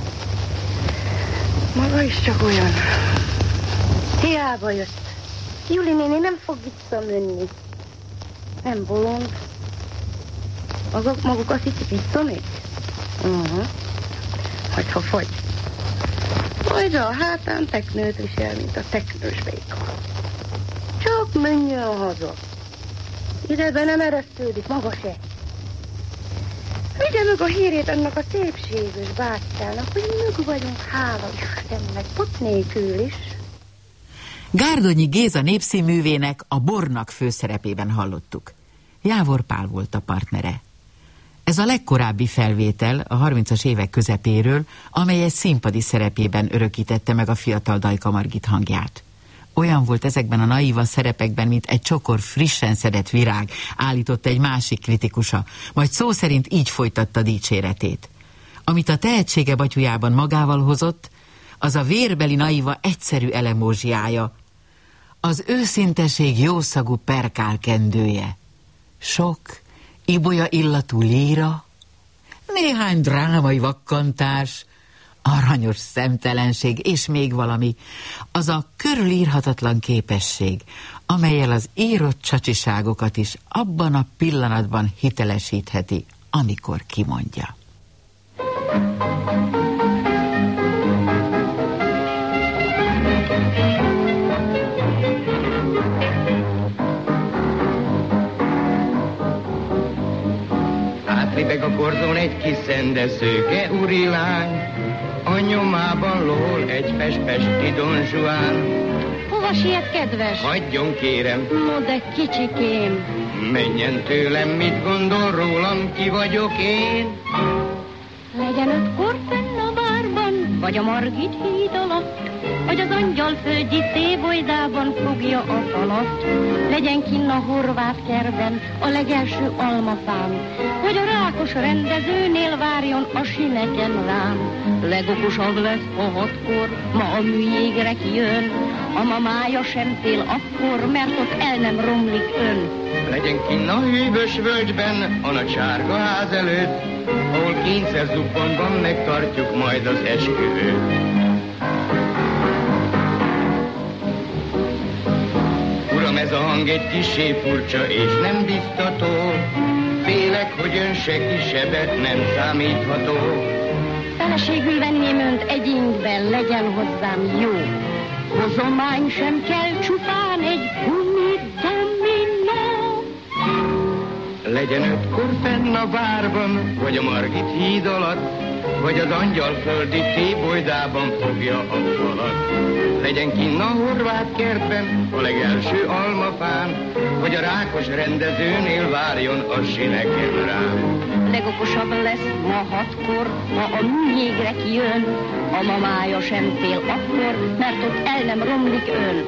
Maga is csak olyan. Hiába jött. Juli néni nem fog visszamenni. Nem bolond. Maguk azt hiszik, visszamegy? Hogyha fagy. Majd a hátán teknőt visel, mint a teknős béka. Csak menjön haza. Idebe nem eresztődik, maga se. Vigye meg a hírét annak a szépséges bátyjának, hogy mög vagyunk, hála Istennek, pot nélkül is. Gárdonyi Géza népszínművének a Bornak főszerepében hallottuk. Jávor Pál volt a partnere. Ez a legkorábbi felvétel a 30-as évek közepéről, amely egy színpadi szerepében örökítette meg a fiatal Dajka Margit hangját. Olyan volt ezekben a naíva szerepekben, mint egy csokor frissen szedett virág, állította egy másik kritikusa, majd szó szerint így folytatta dicséretét. Amit a tehetsége batyujában magával hozott, az a vérbeli naiva egyszerű elemózsiája, az őszinteség jószagú perkálkendője, sok ibolya illatú líra, néhány drámai vakkantás, aranyos szemtelenség, és még valami, az a körülírhatatlan képesség, amellyel az írott csacsiságokat is abban a pillanatban hitelesítheti, amikor kimondja. Átlibeg a korzón egy kis szende szőke urilány, a nyomában lól egy pespesti Don Juan. Hova siet, kedves? Hagyjon, kérem. No, de kicsikém. Menjen tőlem, mit gondol rólam, ki vagyok én? Legyen 5-kor fenn a várban, vagy a Margit híd alatt, vagy az Angyalföldi szébolydában fogja a falat. Legyen kinn a horvát kertben, a legelső almafán, hogy a rákos rendezőnél várjon a sineken rám. Legokosabb lesz, ha 6-kor ma a műjégre kijön, a mamája sem fél akkor, mert ott el nem romlik ön. Legyen kinn a hűvös völgyben, a nagy sárga ház előtt, ahol kényszer zubbanban megtartjuk majd az esküvőt. Uram, ez a hang egy kissé furcsa és nem biztató, félek, hogy ön se kisebet nem számítható. Feleségül venném önt egy ingben, legyen hozzám jó. Hozomány sem kell, csupán egy gumidominó. Legyen 5-kor fenn a várban, vagy a Margit híd alatt, vagy az Angyalföldi tébolydában fogja a falat. Legyen kinn a horvát kertben, a legelső almafán, vagy a rákos rendezőnél várjon a sineken rám. Legokosabb lesz ma 6-kor, ma a műjégre kijön, a mamája sem fél akkor, mert ott el nem romlik ön.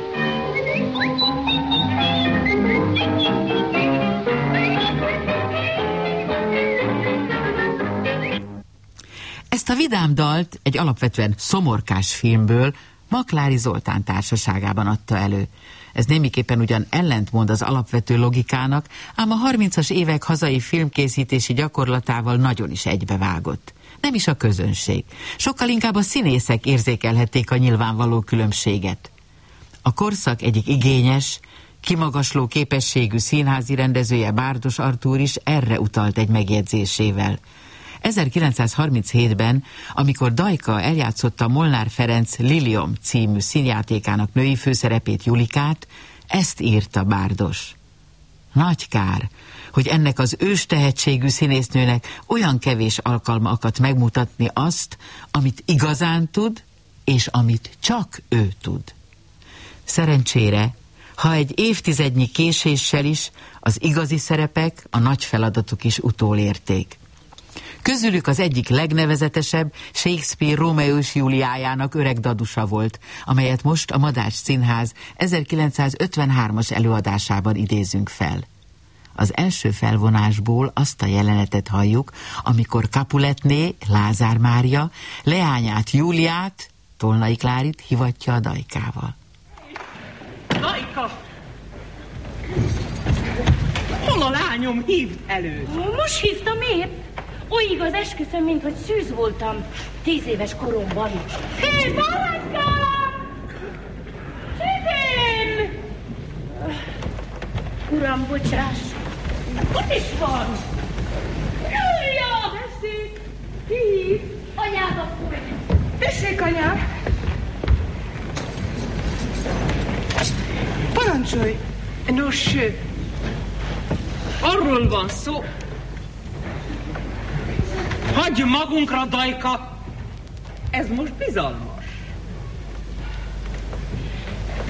Ezt a vidám dalt egy alapvetően szomorkás filmből Maklári Zoltán társaságában adta elő. Ez némiképpen ugyan ellentmond az alapvető logikának, ám a 30-as évek hazai filmkészítési gyakorlatával nagyon is egybevágott. Nem is a közönség. Sokkal inkább a színészek érzékelhették a nyilvánvaló különbséget. A korszak egyik igényes, kimagasló képességű színházi rendezője, Bárdos Artúr is erre utalt egy megjegyzésével. 1937-ben, amikor Dajka eljátszotta Molnár Ferenc Liliom című színjátékának női főszerepét, Julikát, ezt írta Bárdos. Nagy kár, hogy ennek az őstehetségű színésznőnek olyan kevés alkalma akadt megmutatni azt, amit igazán tud, és amit csak ő tud. Szerencsére, ha egy évtizednyi késéssel is, az igazi szerepek, a nagy feladatok is utolérték. Közülük az egyik legnevezetesebb Shakespeare Rómeó és Júliájának Öreg dadusa volt, amelyet most a Madách Színház 1953-as előadásában idézünk fel. Az első felvonásból azt a jelenetet halljuk, amikor Capuletné, Lázár Mária, leányát Júliát, Tolnai Klárit hivatja a Dajkával. Dajka! Hol a lányom? Hívd elő! Most hívtam épp. Oly igaz, esküszöm, mint hogy szűz voltam 10 éves koromban. Hé, Balázskám! Szüzém! Uram, bocsáss! Ott is van! Júlia! Tessék! Hív! Anyádat folyt! Tessék, anyám! Parancsolj! Nos, arról van szó. Hagyj magunkra, Dajka! Ez most bizalmas.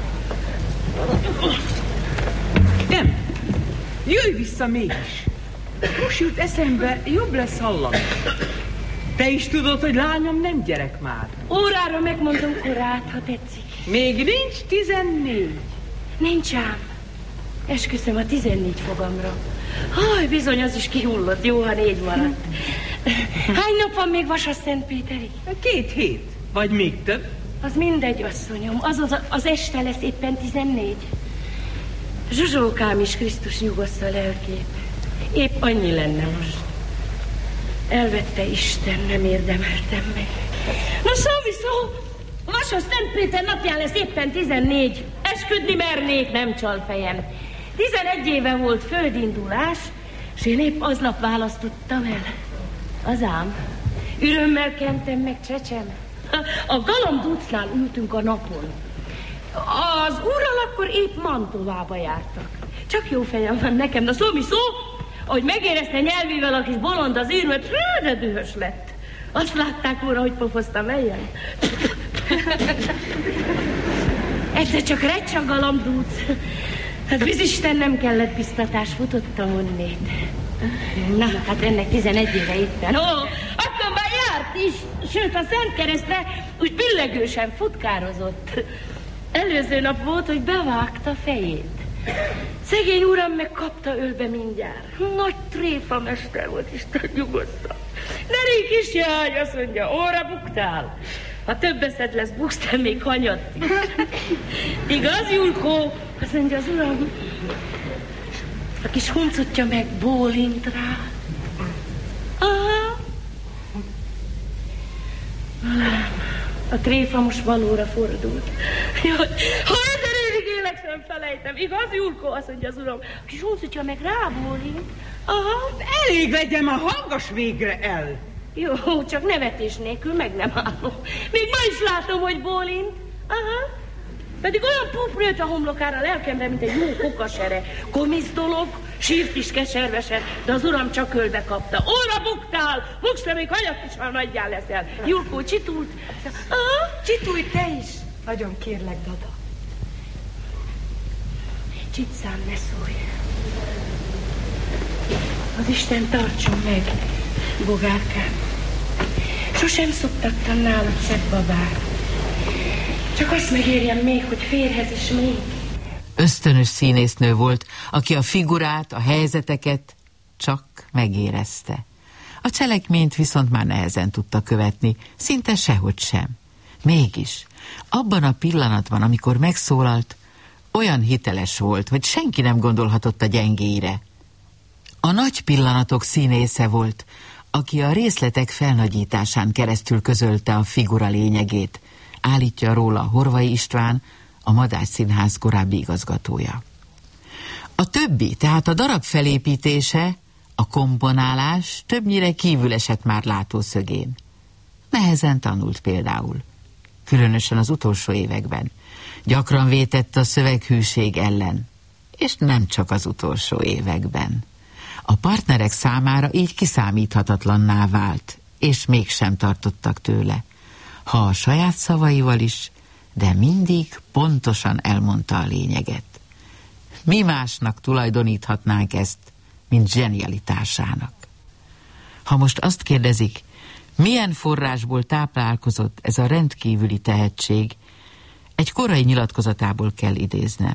Nem. Jöjj vissza mégis. Most jut eszembe, jobb lesz hallani. Te is tudod, hogy lányom nem gyerek már. Órára megmondom korát, ha tetszik. Még nincs 14. Nincs ám. Esküszöm a 14 fogamra. Haj, bizony, az is kihullott, jó, ha 4 maradt. Hány nap van még Vasas Szentpéterig? 2 hét, vagy még több. Az mindegy, asszonyom, az este lesz éppen 14. Zsuzsókám is Krisztus nyugoszta a lelkét. Épp annyi lenne most. Elvette Isten, nem érdemeltem meg. No szó, Vasas Szentpéter napján lesz éppen 14. Esküdni mernék, nem csal fejem. 11 éve volt földindulás, és én épp aznap választottam el. Az ám. Örömmel kentem meg csecsem. A galambducnál ültünk a napon. Az úrral akkor épp Mantovába jártak. Csak jó fejem van nekem, de szó, ahogy megérezte nyelvével a kis bolond az űrmet, de dühös lett. Azt látták volna, hogy pofoztam eljen. Egyszer csak recs a galambdúc. Hát bizisten nem kellett biztatás, futottam onnét. Na, hát ennek 11 éve éppen. Akkor már járt is, sőt a Szent Keresztre úgy billegősen futkározott. Előző nap volt, hogy bevágta fejét. Szegény uram meg kapta ölbe mindjárt. Nagy tréfa mester volt, Isten nyugoszta. Ne rég is járj, azt mondja, óra buktál. Ha több eszed lesz, buksz, te még hanyadt is. Igaz, Julkó? Azt mondja az uram. A kis huncutja meg bólint rá. Aha. A tréfa most valóra fordult. Jaj, ha ezer évig élek, sem felejtem. Igaz, Julkó? Azt mondja az uram. A kis huncutja meg rábólint. Aha. Elég legyen, már hallgass végre el. Jó, csak nevetés nélkül meg nem állom. Még ma is látom, hogy bólint. Aha. Pedig olyan puf nőtt a homlokára a lelkemre, mint egy jó kokasere. Komisz dolog, sírt is keservesen, de az uram csak ölbe kapta. Óra buktál! Buksz, te még hanyat is, ha nagyjál leszel. Julkó csitult. Csitulj te is. Nagyon kérlek, Dada. Csitszám, ne szólj. Az Isten tartson meg, bogárkám. Sosem szoptattam nálad szebb babát. Csak azt megérjem még, hogy férhez is még. Ösztönös színésznő volt, aki a figurát, a helyzeteket csak megérezte. A cselekményt viszont már nehezen tudta követni, szinte sehogy sem. Mégis, abban a pillanatban, amikor megszólalt, olyan hiteles volt, hogy senki nem gondolhatott a gyengéire. A nagy pillanatok színésze volt, aki a részletek felnagyításán keresztül közölte a figura lényegét, állítja róla Horvai István, a Madách Színház korábbi igazgatója. A többi, tehát a darab felépítése, a komponálás többnyire kívül esett már látószögén. Nehezen tanult például, különösen az utolsó években. Gyakran vétett a szöveghűség ellen, és nem csak az utolsó években. A partnerek számára így kiszámíthatatlanná vált, és mégsem tartottak tőle. Ha a saját szavaival is, de mindig pontosan elmondta a lényeget. Mi másnak tulajdoníthatnánk ezt, mint zsenialitásának? Ha most azt kérdezik, milyen forrásból táplálkozott ez a rendkívüli tehetség, egy korai nyilatkozatából kell idéznem.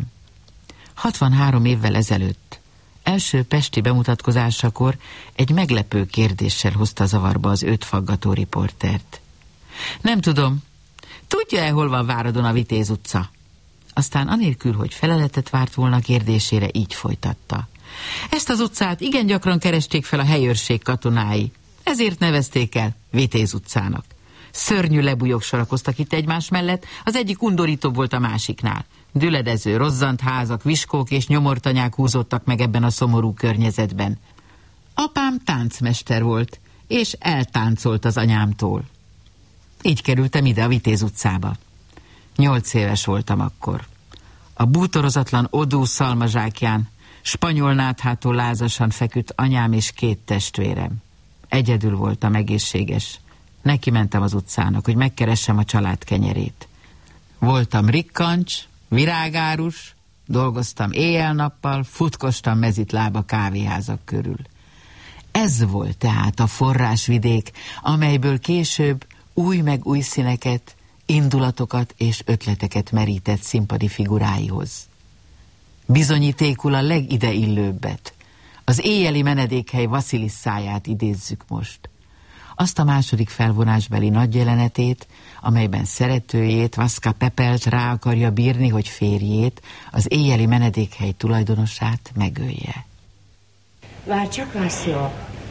63 évvel ezelőtt, első pesti bemutatkozásakor egy meglepő kérdéssel hozta zavarba az őt faggató riportert. Nem tudom, tudja-e, hol van Váradon a Vitéz utca? Aztán anélkül, hogy feleletet várt volna kérdésére, így folytatta. Ezt az utcát igen gyakran keresték fel a helyőrség katonái, ezért nevezték el Vitéz utcának. Szörnyű lebújok sorakoztak itt egymás mellett, az egyik undorítóbb volt a másiknál. Düledező, rozzant házak, viskók és nyomortanyák húzódtak meg ebben a szomorú környezetben. Apám táncmester volt, és eltáncolt az anyámtól. Így kerültem ide a Vitéz utcába. 8 éves voltam akkor. A bútorozatlan odú szalmazsákján spanyol náthától lázasan feküdt anyám és 2 testvérem. Egyedül voltam egészséges. Neki mentem az utcának, hogy megkeressem a család kenyerét. Voltam rikkancs, virágárus, dolgoztam éjjel-nappal, futkostam mezitláb a kávéházak körül. Ez volt tehát a forrásvidék, amelyből később új meg új színeket, indulatokat és ötleteket merített színpadi figuráihoz. Bizonyítékul a legideillőbbet, az éjjeli menedékhely Vasilisszáját idézzük most. Azt a második felvonásbeli nagyjelenetét, amelyben szeretőjét, Vaska Pepelt rá akarja bírni, hogy férjét, az éjjeli menedékhely tulajdonosát megölje. Várj csak, Vasszio.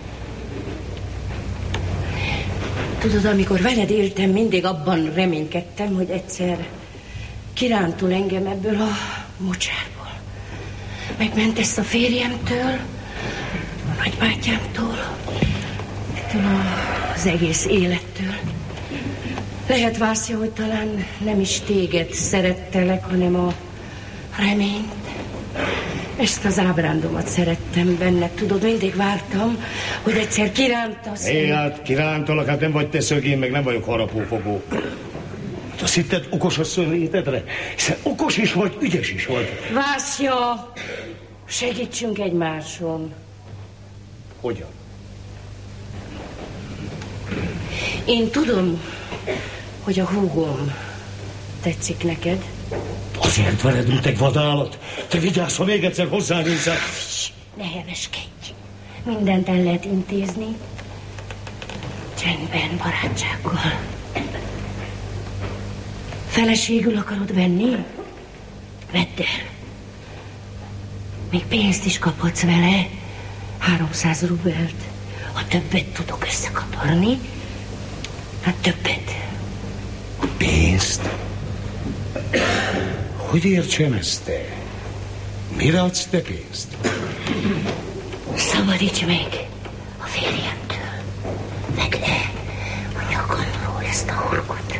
Tudod, amikor veled éltem, mindig abban reménykedtem, hogy egyszer kirántul engem ebből a mocsárból. Megmentesz a férjemtől, a nagybátyámtól, ettől az egész élettől. Lehet, Vasszio, hogy talán nem is téged szerettelek, hanem a reményt. Ezt az ábrándomat szerettem benne, tudod, mindig vártam, hogy egyszer kirántasz. Hát kirántolak, hát nem vagy te szögén, meg nem vagyok harapófogó. Azt hitted okos a szörnyétedre? Hiszen okos is vagy, ügyes is vagy. Vasszio, segítsünk egymáson. Hogyan? Én tudom, hogy a húgom tetszik neked. Azért veled, mint egy vadállat. Te vigyázz, ha még egyszer hozzányúlsz. Ne heveskedj. Mindent el lehet intézni. Csendben, barátsággal. Feleségül akarod venni? Vedd el. Még pénzt is kaphatsz vele. 300 rubelt. Ha többet tudok összekaparni, hát többet. Pénzt? Hogy értsem ezt te? Mire adsz te pénzt? Szabadíts meg a férjemtől. Vedd le a nyakamról ezt a horgot.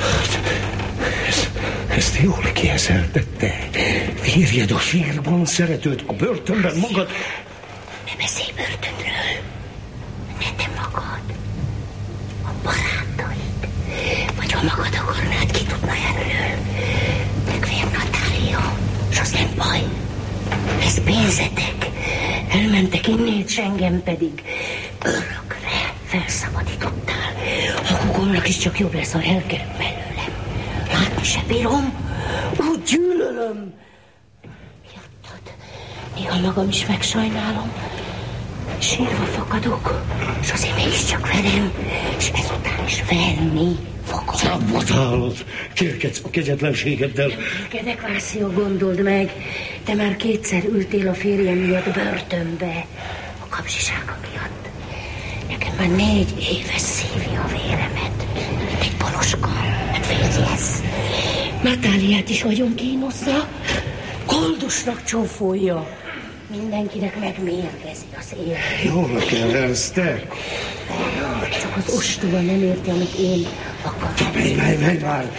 Ezt jól kieszeltette. Férjed a sírban, szeretőd a börtönben magad. Ne beszélj börtönről. Ne te magad. A barátaid. Vagy ha magad akarnád, ki tudna erről. Megvér Natália. S az nem baj. Ez pénzetek. Elmentek innét, s engem pedig örökre felszabadítottál. A húgomnak is csak jobb lesz, ha elkerül belőlem. Látni se bírom. Úgy gyűlölöm. Miattad. Néha magam is megsajnálom. Sírva fakadok. És azért mégiscsak velem. És ezután is venni fogom. Szabadállat. Kérkedsz a kegyetlenségeddel. Nem kérkedek, Vasszio, gondold meg. Te már 2-szer ültél a férjem miatt börtönbe. A kapzsisága miatt. Nekem már 4 éve szívja a véremet. Egy poloska. Hát férjez. Natáliát is nagyon kínoszza. Koldusnak csófolja. Mindenkinek megmérgezi az élet. Jól kezelsz te. Csak az ostoba nem érti, amit én akarok. Menj már.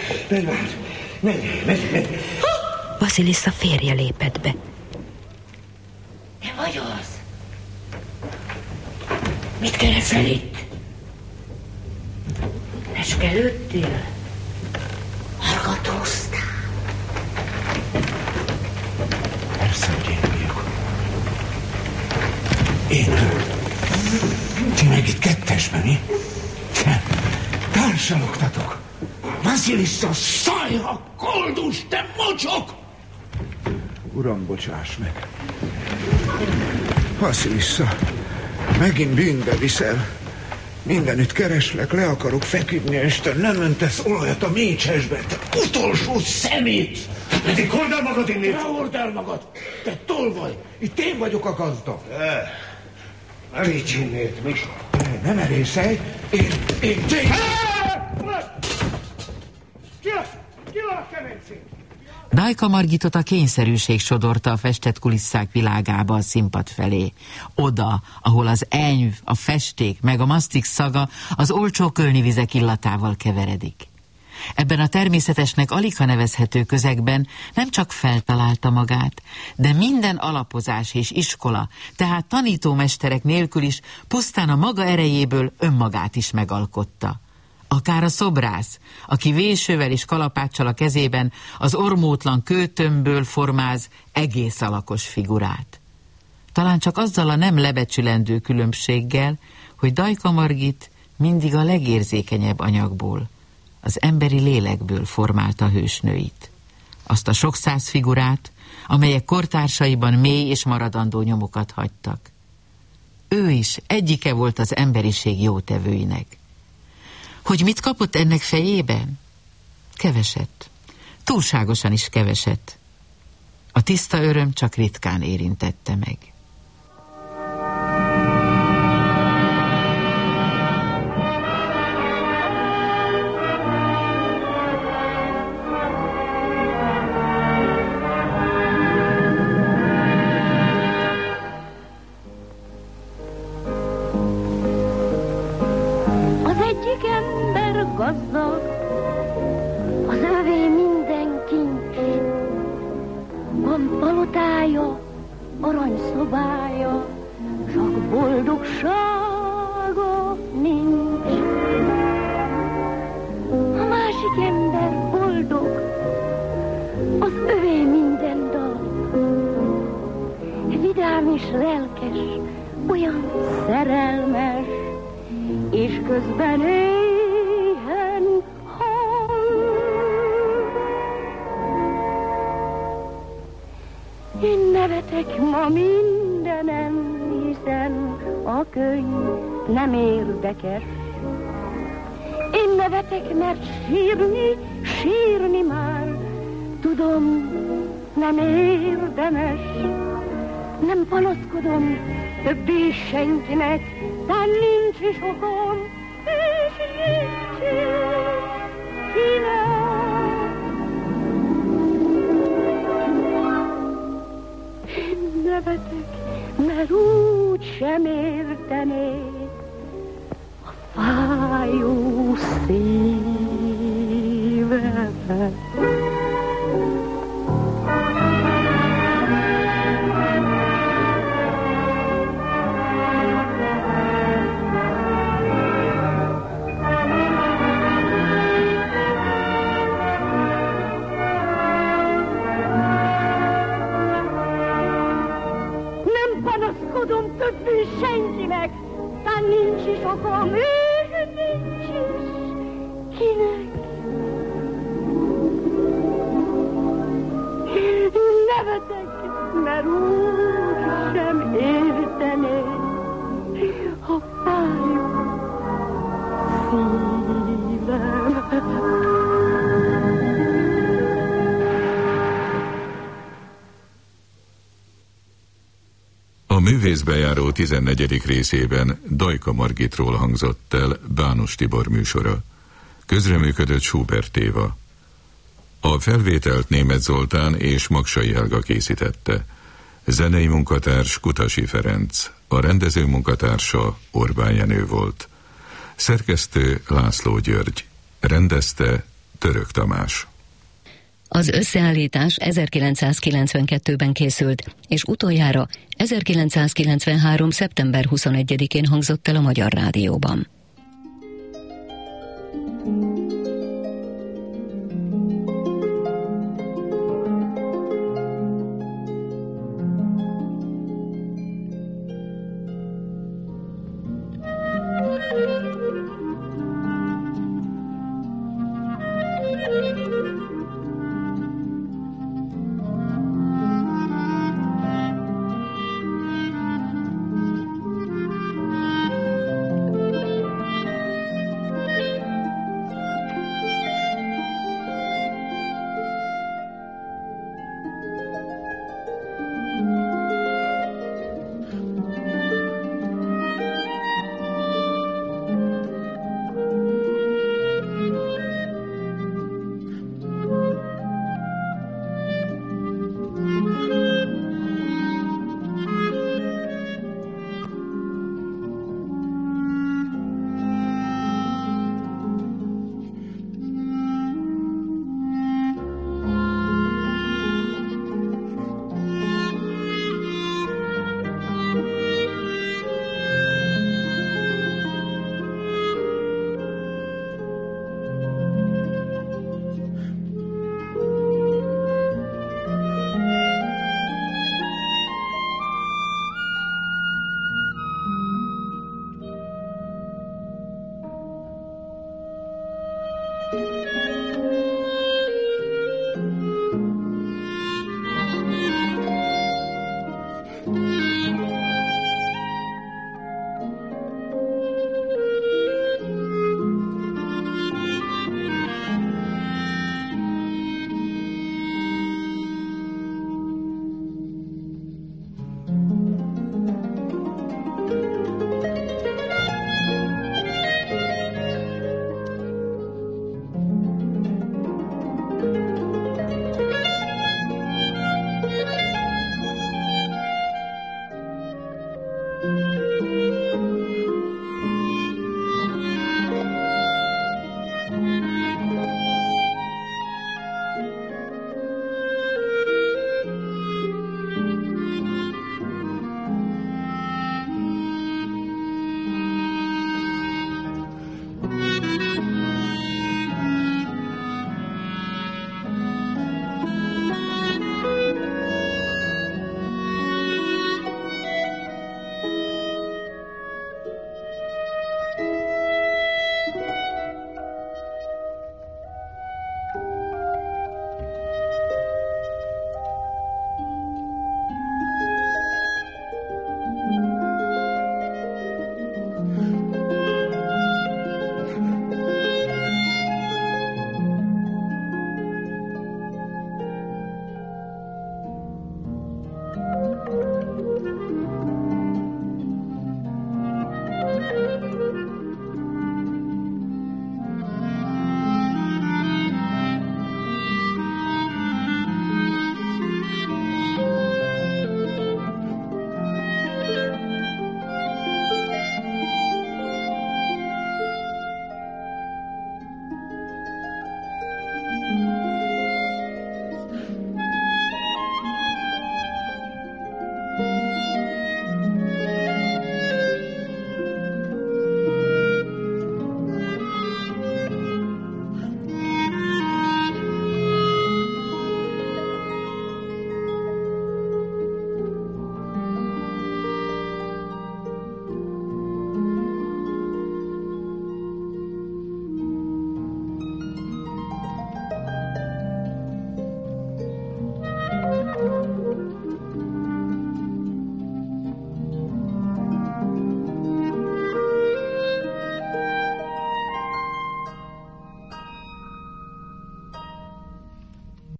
Vasilissa férje lépett be. Te vagy az? Mit keresel itt? Leskelődtél? Hallgatóztál? Persze, hogy én vagyok. Én. Ti meg itt kettesben, mi? Társalogtatok. Vasilissa, szajha, koldus, te mocsok! Uram, bocsáss meg. Vasilissa, megint bűnbe viszel. Mindenütt kereslek, le akarok feküdni, és te nem öntesz olajat a mécsesbe. Te utolsó szemét! Pedig hord el magad innét! Ne hord el magad! Te tolvaj! Itt én vagyok a gazda. Meríts innét, Misa. Nem erészelj! Én Ki a kemencén? Dajka Margitot a kényszerűség sodorta a festett kulisszák világába a színpad felé. Oda, ahol az enyv, a festék, meg a masztik szaga az olcsó kölnivizek illatával keveredik. Ebben a természetesnek aligha nevezhető közegben nem csak feltalálta magát, de minden alapozás és iskola, tehát tanítómesterek nélkül is pusztán a maga erejéből önmagát is megalkotta. Akár a szobrász, aki vésővel és kalapáccsal a kezében az ormótlan kőtömbből formáz egész alakos figurát. Talán csak azzal a nem lebecsülendő különbséggel, hogy Dajka Margit mindig a legérzékenyebb anyagból, az emberi lélekből formálta hősnőit. Azt a sok száz figurát, amelyek kortársaiban mély és maradandó nyomokat hagytak. Ő is egyike volt az emberiség jótevőinek. Hogy mit kapott ennek fejében? Keveset. Túlságosan is keveset. A tiszta öröm csak ritkán érintette meg. Gazdag, az övé minden kincs. Van palotája, aranyszobája, csak boldogsága nincs. A másik ember boldog, az övé minden dal. Vidám és lelkes, olyan szerelmes, és közben én nevetek ma mindenem, hiszen a könyv nem érdekes. Én nevetek, mert sírni már, tudom, nem érdemes. Nem panaszkodom többé senkinek, tán nincs is okom, és nincs is kinek. Nevetek, mert úgy sem értenék a fájó szívemet. Többé senkinek, tán nincs is okom, és nincs is kinek. Nevetek, mert úgy sem értenék a fájó szívem. A művészbejáró 14. részében Dajka Margitról hangzott el Bános Tibor műsora. Közreműködött Schubert Éva. A felvételt Németh Zoltán és Magsai Helga készítette. Zenei munkatárs Kutasi Ferenc, a rendező munkatársa Orbán Jenő volt. Szerkesztő László György, rendezte Török Tamás. Az összeállítás 1992-ben készült, és utoljára 1993. szeptember 21-én hangzott el a Magyar Rádióban.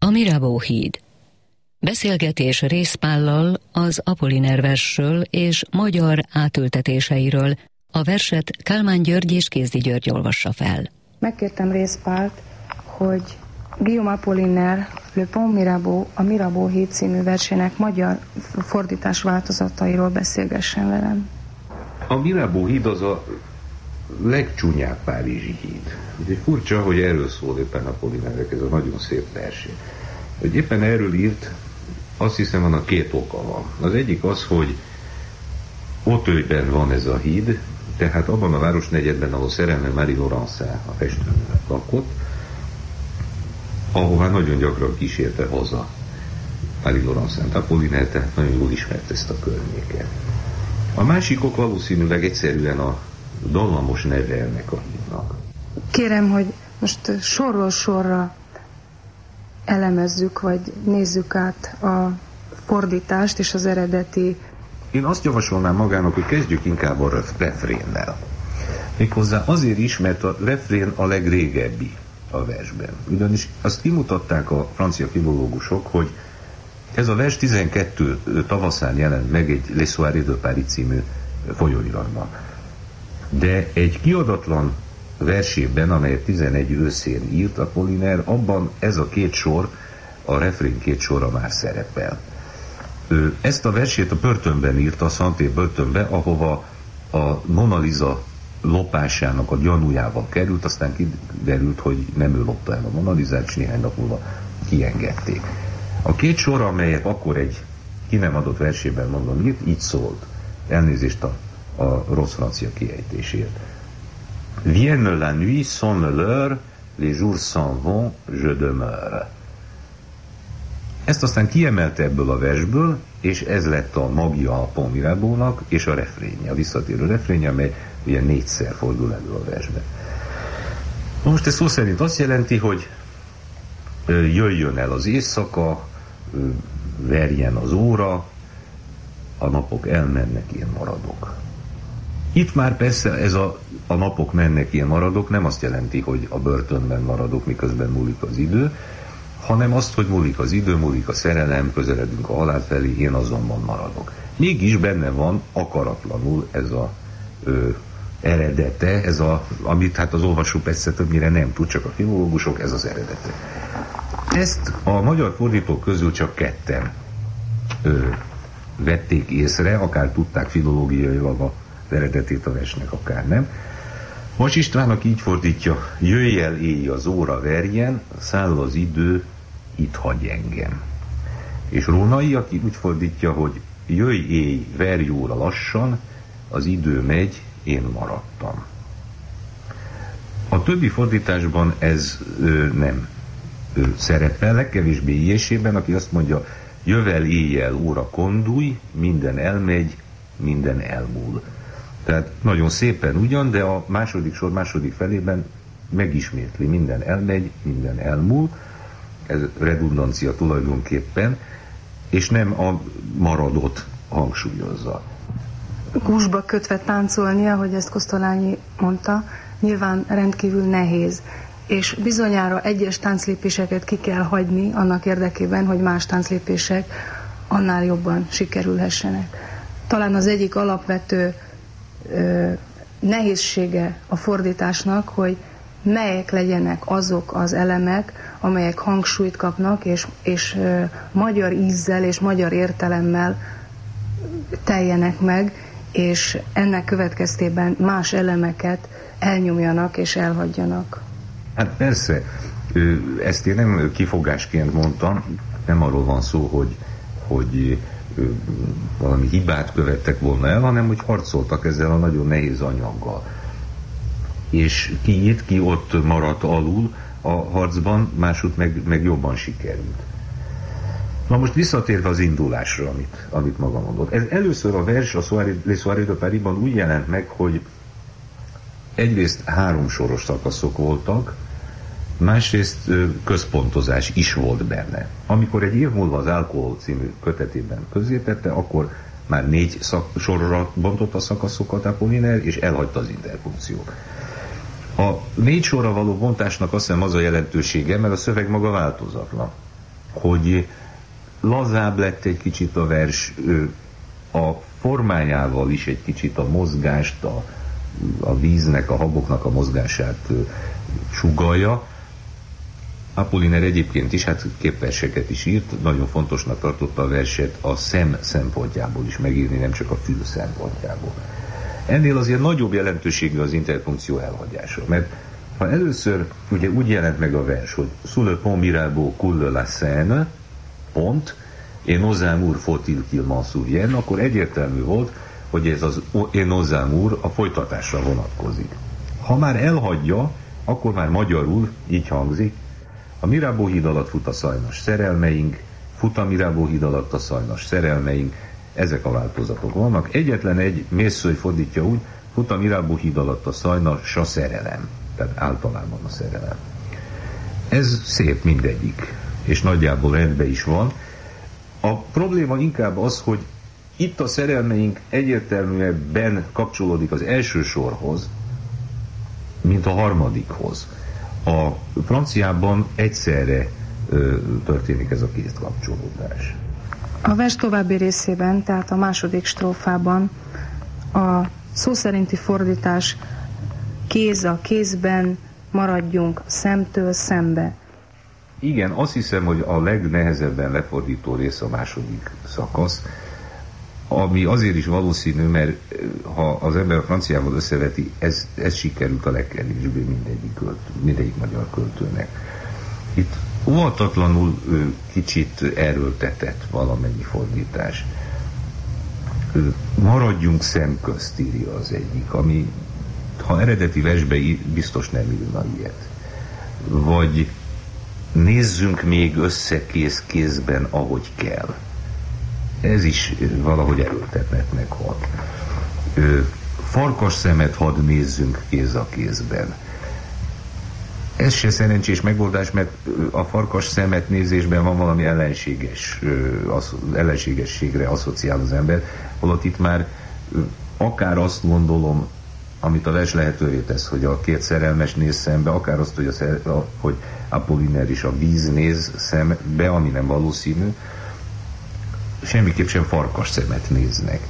A Mirabeau híd. Beszélgetés Rézpállal az Apolliner versről és magyar átültetéseiről. A verset Kálmán György és Kézdi György olvassa fel. Megkértem Rézpált, hogy Guillaume Apollinaire Le Pont Mirabeau, a Mirabeau híd című versének magyar fordítás változatairól beszélgessen velem. A Mirabeau híd az a legcsúnyább párizsi híd. Úgyhogy furcsa, hogy erről szól éppen Apollinaire-nek ez a nagyon szép versé. Hogy éppen erről írt, azt hiszem, annak két oka van. Az egyik az, hogy Auteuilben van ez a híd, tehát abban a városnegyedben, ahol szerelme Marie Laurencin, a festőnő lakott, ahová nagyon gyakran kísérte haza Marie Laurencin. Apollinaire tehát nagyon jól ismert ezt a környéket. A másik ok valószínűleg egyszerűen a dallamos neve ennek a hídnak. Kérem, hogy most sorról sorra elemezzük, vagy nézzük át a fordítást és az eredeti. Én azt javasolnám magának, hogy kezdjük inkább a refrénnel. Méghozzá azért is, mert a refrén a legrégebbi a versben. Ugyanis azt kimutatták a francia filológusok, hogy ez a vers 12 tavaszán jelent meg egy Les Soirées de Paris című folyóiratban. De egy kiadatlan versében, amelyet 11 őszén írt Apollinaire, abban ez a két sor, a refrén két sora már szerepel. Ezt a versét a börtönben írta, a Santé börtönbe, ahova a Mona Lisa lopásának a gyanújával került, aztán kiderült, hogy nem ő lopta el a Mona Lisát, és néhány nap múlva kiengedték. A két sor, amelyet akkor egy ki nem adott versében mondom írt, így szólt. Elnézést a rossz francia kiejtésért. Vienne la nuit, sonne l'heure, les jours s'en vont, je demeure. Ezt aztán kiemelte ebből a versből, és ez lett a magja a Pont Mirabeau-nak, és a refrénje, a visszatérő refrénje, amely ugye 4-szer fordul elő a versben. Most ez szó szerint azt jelenti, hogy jöjjön el az éjszaka, verjen az óra, a napok elmennek, én maradok. Itt már persze ez a napok mennek, én maradok, nem azt jelenti, hogy a börtönben maradok, miközben múlik az idő, hanem azt, hogy múlik az idő, múlik a szerelem, közeledünk a halál felé, én azonban maradok. Mégis benne van akaratlanul ez a eredete, amit hát az olvasó persze többnyire nem tud, csak a filológusok, ez az eredete. Ezt a magyar fordítók közül csak ketten vették észre, akár tudták filológiailag az eredetét a versnek, akár nem. Vas Istvánnak így fordítja: jöjj el, éj az óra verjen, száll az idő, itt hagy engem. És Rónai, aki úgy fordítja, hogy jöjj, éj, verj óra lassan, az idő megy, én maradtam. A többi fordításban ez nem szerepel, legkevésbé Ilyesében, aki azt mondja, jövel éjjel óra kondulj, minden elmegy, minden elmúl. Tehát nagyon szépen ugyan, de a második sor második felében megismétli, minden elmegy, minden elmúl, ez redundancia tulajdonképpen, és nem a maradot hangsúlyozza. Gúzsba kötve táncolni, ahogy ezt Kosztolányi mondta, nyilván rendkívül nehéz, és bizonyára egyes tánclépéseket ki kell hagyni annak érdekében, hogy más tánclépések annál jobban sikerülhessenek. Talán az egyik alapvető nehézsége a fordításnak, hogy melyek legyenek azok az elemek, amelyek hangsúlyt kapnak, és magyar ízzel és magyar értelemmel teljenek meg, és ennek következtében más elemeket elnyomjanak és elhagyjanak. Hát persze, ezt én nem kifogásként mondtam, nem arról van szó, hogy valami hibát követtek volna el, hanem hogy harcoltak ezzel a nagyon nehéz anyaggal. És ki írt, ki ott maradt alul a harcban, másút meg jobban sikerült. Na most visszatérve az indulásra, amit maga mondott. Ez először a vers a Les Soirées de Parisban úgy jelent meg, hogy egyrészt 3 soros szakaszok voltak, másrészt központozás is volt benne. Amikor egy év múlva az Alkohol című kötetében közzétette, akkor már 4 sorra bontott a szakaszokat Apollinaire, és elhagyta az interpunkciót. A 4 sorra való bontásnak azt hiszem az a jelentősége, mert a szöveg maga változatlan. hogy lazább lett egy kicsit a vers, a formájával is egy kicsit a mozgást, a víznek, a haboknak a mozgását sugallja. Apollinaire egyébként is, hát képverseket is írt, nagyon fontosnak tartotta a verset a szem szempontjából is megírni, nem csak a fül szempontjából. Ennél azért nagyobb jelentőségű az interpunkció elhagyása, mert ha először ugye úgy jelent meg a vers, hogy sous le pont Mirabeau coule la Seine, pont, et nos amours faut-il qu'il m'en souvienne, akkor egyértelmű volt, hogy ez az et nos amours a folytatásra vonatkozik. Ha már elhagyja, akkor már magyarul így hangzik: a Mirabeau híd alatt fut a szajnas szerelmeink, fut a Mirabeau híd alatt a szajnas szerelmeink, ezek a változatok vannak. Egyetlen egy Mészöly fordítja úgy, fut a Mirabeau híd alatt a szajnas a szerelem, tehát általában a szerelem. Ez szép mindegyik, és nagyjából rendben is van. A probléma inkább az, hogy itt a szerelmeink egyértelműen kapcsolódik az első sorhoz, mint a harmadikhoz. A franciában egyszerre történik ez a két kapcsolódás. A vers további részében, tehát a második strófában a szó szerinti fordítás kéz a kézben, maradjunk szemtől szembe. Igen, azt hiszem, hogy a legnehezebben lefordító rész a második szakasz, ami azért is valószínű, mert ha az ember a franciával összeveti, ez sikerült a legkevésbé mindegyik magyar költőnek. Itt óvatatlanul kicsit erőltetett valamennyi fordítás. Maradjunk szemközt, írja az egyik, ami ha eredeti versbe biztos nem írna ilyet. Vagy nézzünk még össze kéz-kézben, ahogy kell. Ez is valahogy erőltetnek hat. Farkas szemet hadd nézzünk kéz a kézben. Ez se szerencsés megoldás, mert a farkas szemet nézésben van valami ellenségességre asszociál az ember, holott itt már akár azt gondolom, amit a vers lehetővé tesz, hogy a két szerelmes néz szembe, akár azt, hogy Apollinaire is a víz néz szembe, ami nem valószínű, semmiképp sem farkas szemet néznek.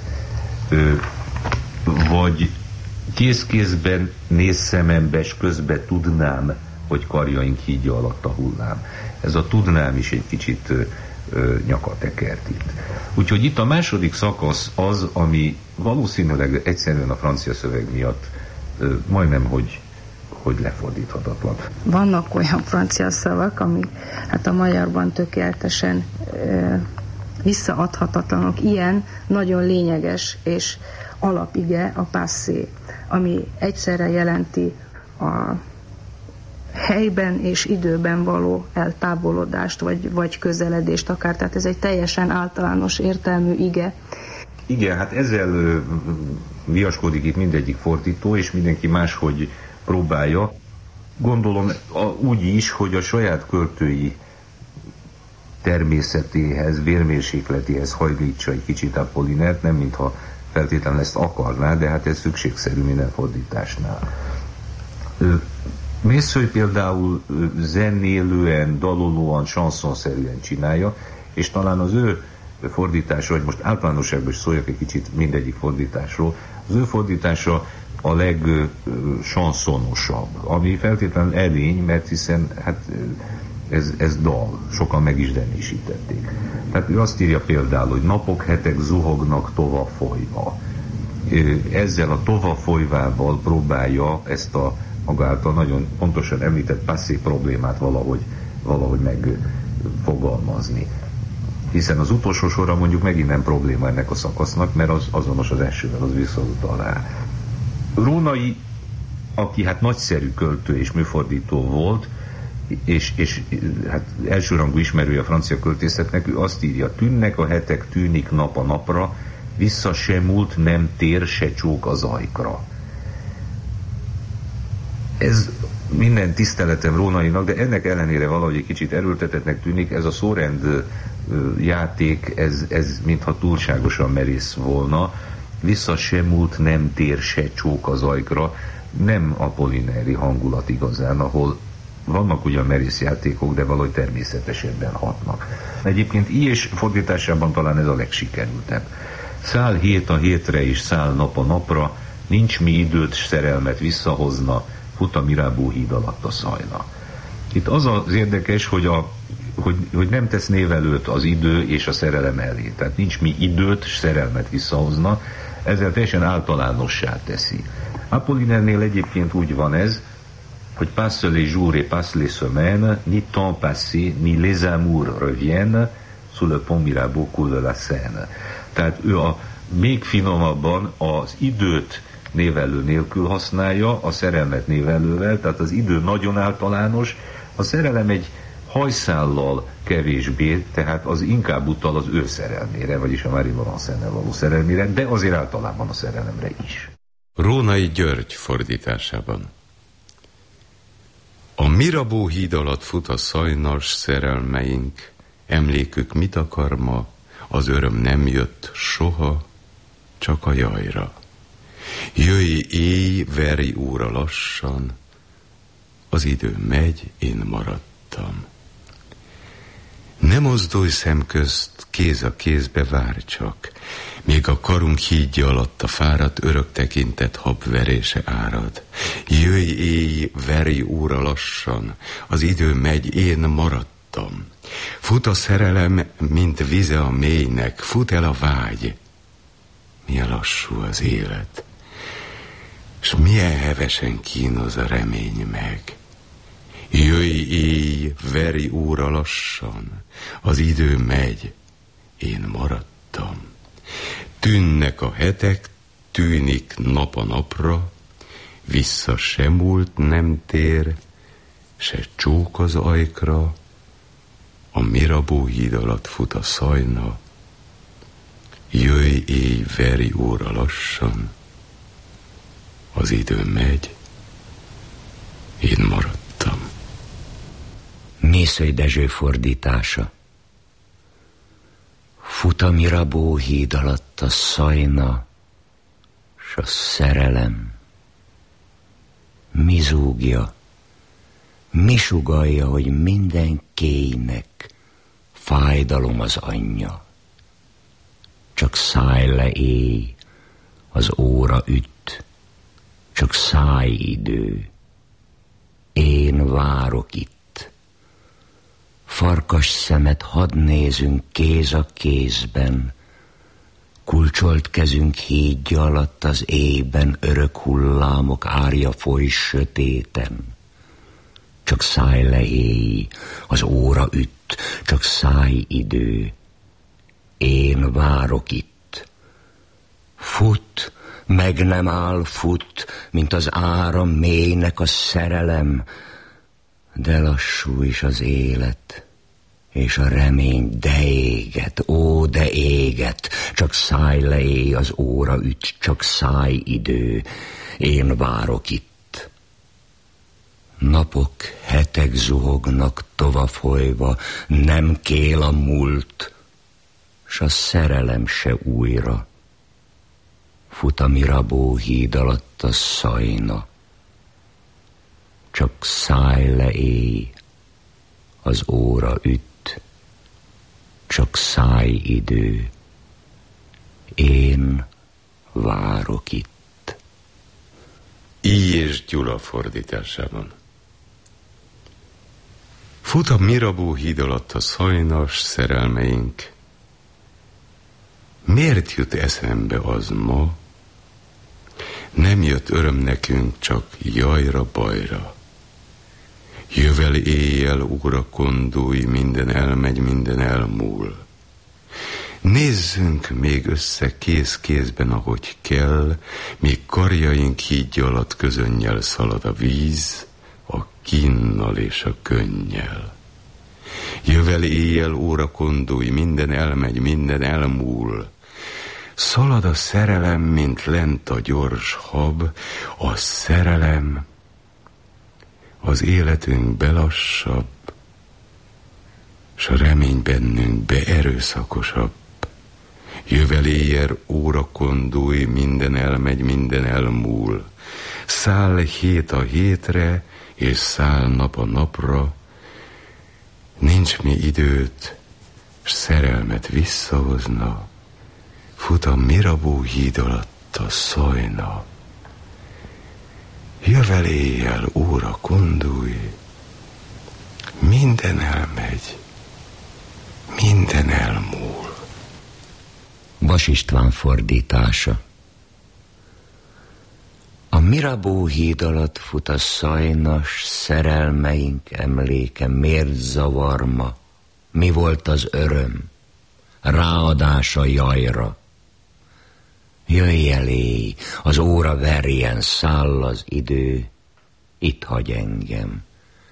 Vagy kéz-kézben néz szemembe, s közben tudnám, hogy karjaink hídja alatt a hullám. Ez a tudnám is egy kicsit nyakatekert itt. Úgyhogy itt a második szakasz az, ami valószínűleg egyszerűen a francia szöveg miatt majdnem, hogy lefordíthatatlan. Vannak olyan francia szavak, amik hát a magyarban tökéletesen visszaadhatatlanok. Ilyen nagyon lényeges és alapige a passé, ami egyszerre jelenti a helyben és időben való eltávolodást, vagy közeledést akár. Tehát ez egy teljesen általános értelmű ige. Igen, hát ezzel viaskodik itt mindegyik fordító, és mindenki máshogy próbálja. Gondolom úgy is, hogy a saját költői természetéhez, vérmérsékletéhez hajlítsa egy kicsit Apollinaire-t, nem mintha feltétlenül ezt akarná, de hát ez szükségszerű minden fordításnál. Mészöly például zenélően, dalolóan, chansonszerűen csinálja, és talán az ő fordítása, hogy most általánosságban is szóljak egy kicsit mindegyik fordításról, az ő fordítása a legchansonosabb, ami feltétlenül elény, mert hiszen hát ez dal, sokan meg is zenésítették. Tehát ő azt írja például, hogy napok, hetek zuhognak tova folyva. Ezzel a tova folyvával próbálja ezt a maga által nagyon pontosan említett passé problémát valahogy megfogalmazni. Hiszen az utolsó sorra mondjuk megint nem probléma ennek a szakasznak, mert az azonos az elsővel, az visszautal rá. Rónai, aki hát nagyszerű költő és műfordító volt, és hát elsőrangú ismerője a francia költészetnek, ő azt írja: tűnnek a hetek, tűnik nap a napra, vissza se múlt, nem tér, se csók az ajkra. Ez minden tiszteletem Rónainak, de ennek ellenére valahogy egy kicsit erőltetettnek tűnik. Ez a szórend játék, ez mintha túlságosan merész volna. Vissza se múlt, nem tér, se csók az ajkra. Nem Apollinaire hangulat igazán, ahol vannak ugyan merész játékok, de valahogy természetesebben hatnak. Egyébként Ilyes fordításában talán ez a legsikerültebb. Szál hét a hétre és szál nap a napra, nincs mi időt, szerelmet visszahozna, fut a Mirabeau híd alatt a Szajna. Itt az az érdekes, hogy nem tesz névelőt az idő és a szerelem elé. Tehát nincs mi időt, szerelmet visszahozna, ezzel teljesen általánossá teszi. Apollinaire-nél egyébként úgy van ez, hogy passe les jours et passe les semaines, ni temps passé, ni les amours reviennent, sous le pont Mirabeau coule la Seine. Tehát ő még finomabban az időt névelő nélkül használja, a szerelmet névelővel, tehát az idő nagyon általános, a szerelem egy hajszállal kevésbé, tehát az inkább utal az ő szerelmére, vagyis a Marie Laurencennel való szerelmére, de azért általában a szerelemre is. Rónai György fordításában. A Mirabeau híd alatt fut a Szajnas szerelmeink, emlékük mit akar ma, az öröm nem jött soha, csak a jajra. Jöjj éj, verj óra lassan, az idő megy, én maradtam. Ne mozdulj szemközt, kéz a kézbe várj csak, még a karunk hídja alatt a fáradt örök tekintet habverése árad. Jöjj éj, verj óra lassan, az idő megy, én maradtam. Fut a szerelem, mint vize a mélynek, fut el a vágy. Milyen lassú az élet, s milyen hevesen kínoz a remény meg. Jöjj éj, verj óra lassan, az idő megy, én maradtam. Tűnnek a hetek, tűnik nap a napra, vissza se múlt nem tér, se csók az ajkra, a Mirabeau híd alatt fut a Szajna. Jöjj éj, verj óra lassan, az idő megy, én maradtam. Mészöly Dezső fordítása. Fut a Mirabeau híd alatt a Szajna, s a szerelem. Mi zúgja, mi sugallja, hogy minden kéjnek fájdalom az anyja. Csak szállj le éj, az óra üt, csak szállj idő, én várok itt. Farkas szemet hadd nézünk kéz a kézben, kulcsolt kezünk hídja alatt az éjben, örök hullámok árja foly sötéten. Csak szállj le éj, az óra üt, csak szállj idő, én várok itt. Fut, meg nem áll, fut, mint az áram mélynek a szerelem, de lassú is az élet, és a remény de éget, ó, de éget, csak szállj le éj, az óra üt, csak szállj idő, én várok itt. Napok, hetek zuhognak tovafolyva, nem kél a múlt, s a szerelem se újra. Fut a Mirabeau híd alatt a Szajna, csak szállj le éj, az óra üt, csak szállj idő, én várok itt. Ilyes Gyula fordításában. Fut a Mirabeau híd alatt a Szajnas szerelmeink. Miért jut eszembe az ma? Nem jött öröm nekünk, csak jajra-bajra. Jövel éjjel, óra kondulj, minden elmegy, minden elmúl. Nézzünk még össze kéz-kézben, ahogy kell, míg karjaink hídja alatt közönnyel szalad a víz, a kínnal és a könnyel. Jövel éjjel, óra kondulj, minden elmegy, minden elmúl. Szalad a szerelem, mint lent a gyors hab, a szerelem, az életünk belassabb, s a remény bennünk beerőszakosabb. Jövel éjjel, óra kondulj, minden elmegy, minden elmúl. Száll hét a hétre, és száll nap a napra, nincs mi időt, s szerelmet visszahozna, fut a Mirabeau híd alatt a szajna. Jövel éjjel, óra kondulj, minden elmegy, minden elmúl. Vas István fordítása. A Mirabeau híd alatt fut a szajnas, szerelmeink emléke, miért zavar ma? Mi volt az öröm? Ráadás a jajra. Jöjj el éj, az óra verjen, száll az idő, itt hagy engem.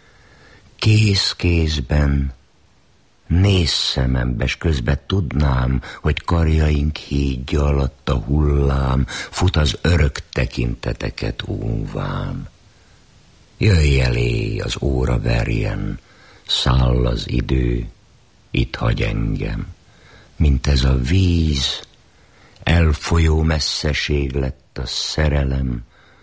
Kész kézben, nézz szemembe, s közben tudnám, hogy karjaink hídja alatt a hullám fut az örök tekinteteket óván. Jöjj el éj, az óra verjen, száll az idő, itt hagy engem. Mint ez a víz, elfolyó messzeség lett a szerelem.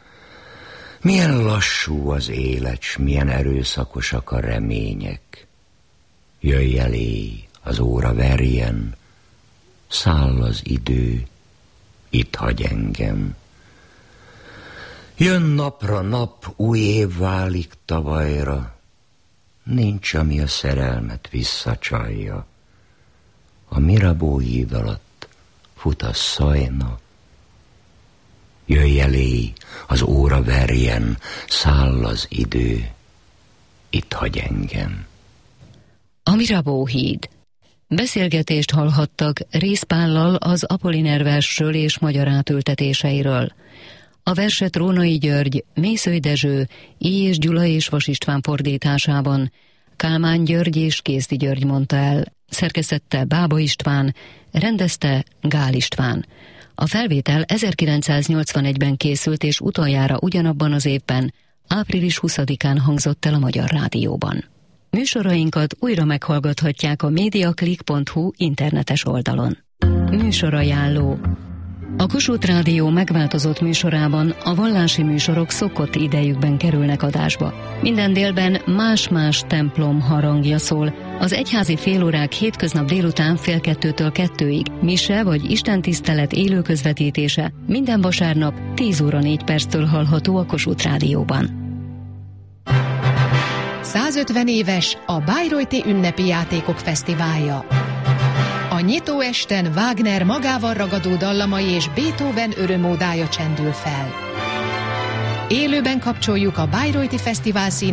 Milyen lassú az élet, s milyen erőszakosak a remények. Jöjj el éj, az óra verjen, száll az idő, itt hagy engem. Jön napra nap, új év válik tavalyra, nincs, ami a szerelmet visszacsalja. A Mirabeau híd alatt fut a szajna. Jöjj el éj, az óra verjen, száll az idő, itt hagy engem. A Mirabeau híd. Beszélgetést hallhattak Rész Pállal az Apolliner versről és magyar átültetéseiről. A verset Rónai György, Mészöly Dezső, I. és Gyula és Vas István fordításában, Kálmán György és Kézdi György mondta el, szerkesztette Bába István, rendezte Gál István. A felvétel 1981-ben készült, és utoljára ugyanabban az évben, április 20-án hangzott el a Magyar Rádióban. Műsorainkat újra meghallgathatják a mediaclick.hu internetes oldalon. Műsorajánló. A Kossuth Rádió megváltozott műsorában a vallási műsorok szokott idejükben kerülnek adásba. Minden délben más-más templom harangja szól. Az egyházi félórák hétköznap délután 1:30-től 2-ig, mise vagy istentisztelet élő közvetítése minden vasárnap 10 óra 4 perctől hallható a Kossuth Rádióban. 150 éves a Bayreuthi Ünnepi Játékok Fesztiválja. A nyitó esten Wagner magával ragadó dallamai és Beethoven örömódája csendül fel. Élőben kapcsoljuk a Bayreuthi Fesztivál